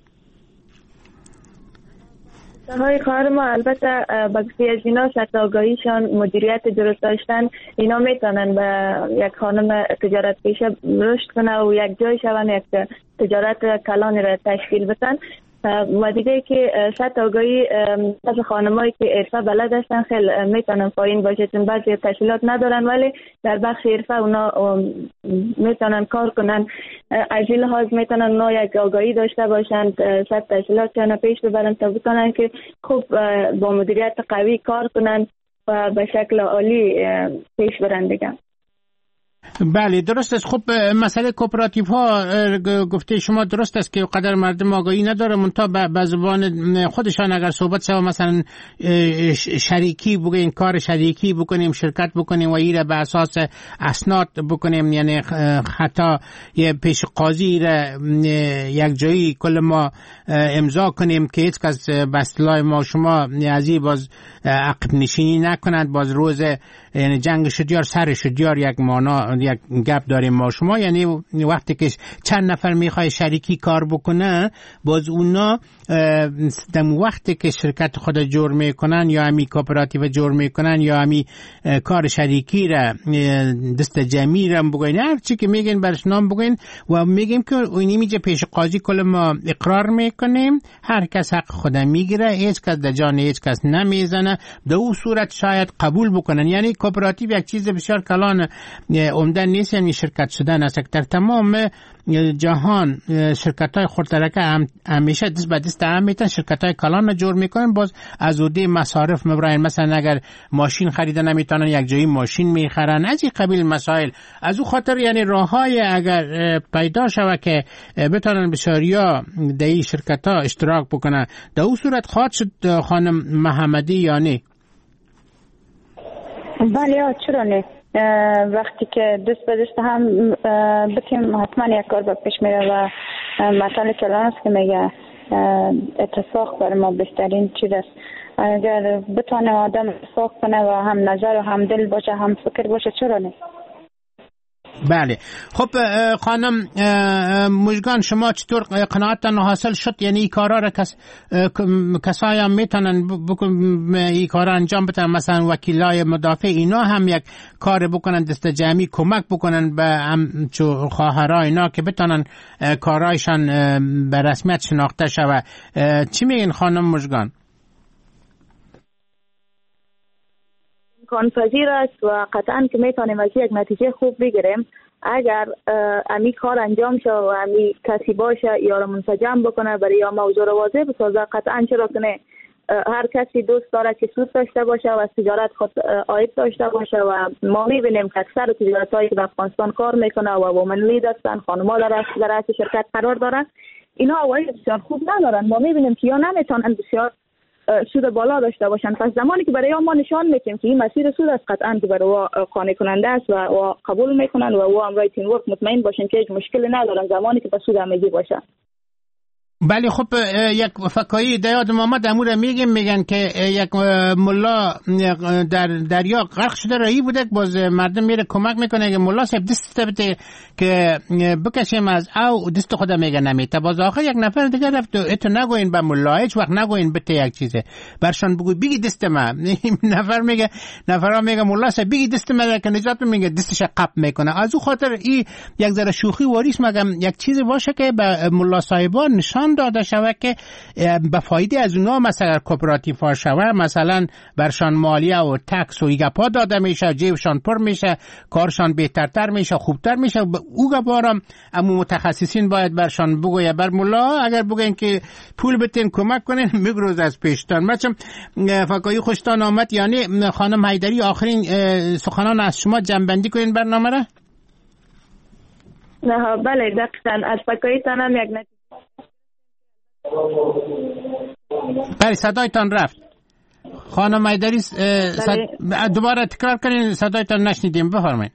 های کار ما البته بخشی از اینا سطح آگاهیشان، مدیریت درست داشتن، اینا میتونن به یک خانم تجارت پیشه رشد کنه و یک جای شون یک تجارت کلانی را تشکیل بدن. و دیگه که سطح آگاهی از خانمایی که حرفه بلد هستن خیلی میتونن پایین باشه، چون بعضی تحصیلات ندارن ولی در بخش حرفه اونا میتونن کار کنن. از این لحاظ میتونن اونا یک آگاهی داشته باشن، سطح تحصیلاتشان پیش ببرن تا بتونن که خوب با مدیریت قوی کار کنن و به شکل عالی پیش برن دیگه. بله درست است. خب مسئله کوپراتیو ها گفته شما درست است که قدر مردم آگاهی نداره، منتها به زبان خودشان اگر صحبت شد مثلا شریکی بگیم، کار شریکی بکنیم، شرکت بکنیم و ایره به اساس اسناد بکنیم، یعنی حتی یه پیش قاضی را یک جایی کل ما امضا کنیم که هیچ کس به اصطلاح ما شما ازی باز عقب نشینی نکنند، باز روز یعنی جنگ شدیار سر شدیار یک مانا ما یک گپ داریم ما شما، یعنی وقتی که چند نفر میخوای شریکی کار بکنه، باز اونا در وقتی که شرکت خود جور میکنن یا همی کوپراتیو جور میکنن یا همی کار شریکی را دست جمعی را بگوین، هر چی که میگین برش نام بگوین و میگیم که اونی میجه پیش قاضی کل ما اقرار میکنیم، هر کس حق خود میگیره، هیچ کس در جان هیچ کس نمیزنه، در اون صورت شاید قبول بکنن. یعنی کوپراتیو یک چیز بسیار کلان عمده نیست، یعنی شرکت شدن است. در تمام جهان شرکت های خردترکه هم همیشه دست به دست هم میتن شرکت های کلان جور میکنن، باز از عهده مصارف مبراین، مثلا اگر ماشین خریدن نمیتونن یک جایی ماشین میخرن، از این قبیل مسائل. از او خاطر یعنی راه های اگر پیدا شود که بتونن بسیاریا در این شرکت ها اشتراک بکنن، در اون صورت خواهد شد خانم محمدی یا نه؟ بله چرا نه، وقتی که دست به دست هم بتیم حتما یک کار با پیش میره و مثلا کلان است که میگه اتفاق بر ما بهترین چیز است. اگر بتونه آدم اتفاق کنه و هم نظر و هم دل باشه هم فکر باشه چرا نه. بله خب خانم مژگان، شما چطور قناعتتان حاصل شد؟ یعنی این کارا را کس کسایی هم میتونن بکن این کارا انجام بدن، مثلا وکیلای مدافع اینا هم یک کار بکنن، دست جمعی کمک بکنن به هم چو خواهرای اینا که بتونن کارایشان به رسمیت شناخته شود. چی میگین خانم مژگان؟ امکان پذیر است و قطعا که میتونیم از یک نتیجه خوب بگیریم اگر امی کار انجام شه و امی کسی باشه یا را منسجم بکنه برای یا موضوع رو واضح بسازه. قطعا چرا کنه هر کسی دوست داره که سود داشته باشه و از تجارت خود عاید داشته باشه و ما میبینیم که اکثر تجارت هایی که در افغانستان کار میکنه و وومن لید هستن، خانم‌ها در رأس شرکت قرار دارن، اینا عواید بسیار خوب ندارن. ما میبینیم که یا نمیتونن بسیار سود بالا داشته باشن. پس زمانی که برای ما نشان میدیم که این مسیر سود است، قطعا که برای قانع کننده است و قبول میکنن و او امرای تیم ورک مطمئن باشن که هیچ مشکلی ندارن زمانی که به سود همگی باشن. بله خب یک فکایی در یادم آمد امور میگیم میگن که یک ملا در دریا غرق شده رایی بوده، باز مردم میره کمک میکنه که ملا صاحب دست بده که بکشیم از او، دست خود میگه نمیته، باز آخر یک نفر دیگه رفت اتو نگوین به ملا، هیچ وقت نگوین بته یک چیزه برشان بگوی بگی دست من. نفر میگه نفرها میگه ملا صاحب بگی دست من که نجات میگه دستش قپ میکنه. از او خاطر این یک ذره شوخی واریس مگم یک چیزی باشه که به ملا صاحبان نشان داده شود که به فایده از اونا مثلا کوپراتیو ها شود، مثلا برشان مالیه و تکس و ایگپا داده میشه، جیبشان پر میشه، کارشان بهترتر میشه، خوبتر میشه. او گبارم اما متخصصین باید برشان بگویه. بر ملا اگر بگوین که پول بتین کمک کنین میگروز از پیشتان. بچم فکایی خوشتان آمد. یعنی خانم حیدری آخرین سخنان از شما جنبندی کنین برنامه را. نه بله دقیقاً از فکایی تانم یک نتیجه. بله صدایتان رفت خانم حیدری، صد... دوباره تکرار کنین، صدایتان نشنیدیم، بفرمایید.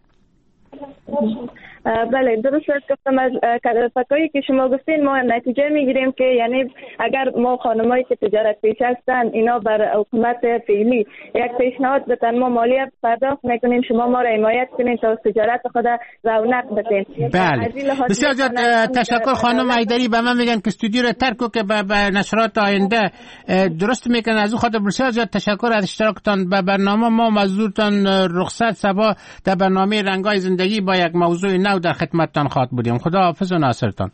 بله درست است. گفتم از فکایی که شما گفتین ما نتیجه میگیریم که یعنی اگر ما خانمایی که تجارت پیش هستن اینا بر حکومت فعلی یک پیشنهاد بدن، ما مالیه پرداخت میکنیم، شما ما را حمایت کنین تا تجارت خود رونق بدین. بله بسیار زیاد تشکر خانم حیدری. به من میگن که استودیو رو ترک کو که به نشرات آینده درست میکنن. از خود بسیار زیاد تشکر از اشتراکتان به برنامه. ما مزدورتان رخصت صبا در برنامه رنگای زندگی با یک موضوع نو در خدمتتان خواهد بودیم. خدا حافظ و ناصرتان.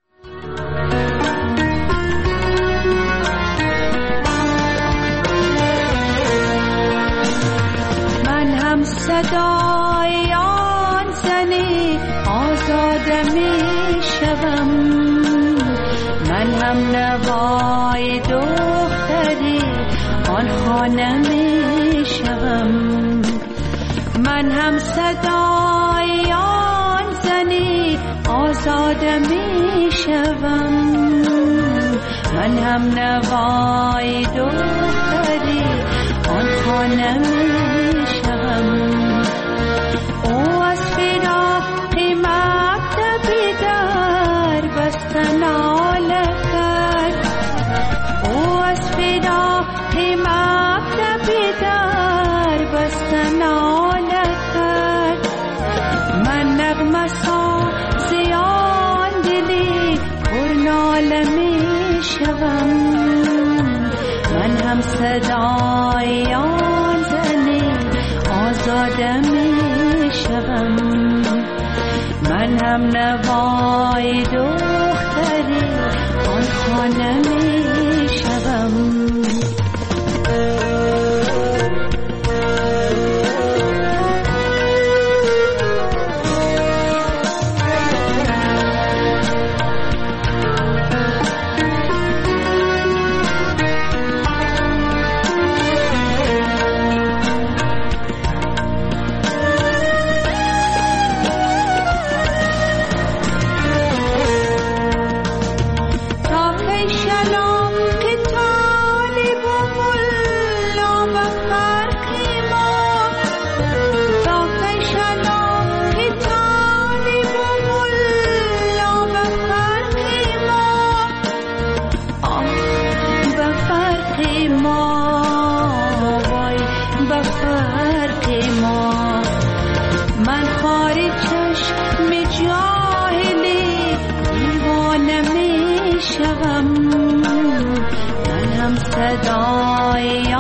من هم صدای آن زنی آزاده می شوم، من هم نوای دختری آن خانه می شوم، من هم صدای آن زنی آزاده می شوم، من هم نوای دختری آن خانه می شوم. او از فراق مکتب در بستن ناله کرد، او از فراق مکتب در بستن ناله کرد، من صدای آن زنی آزاده می شوم. من هم نوای دختری آن خانه می شوم. صدای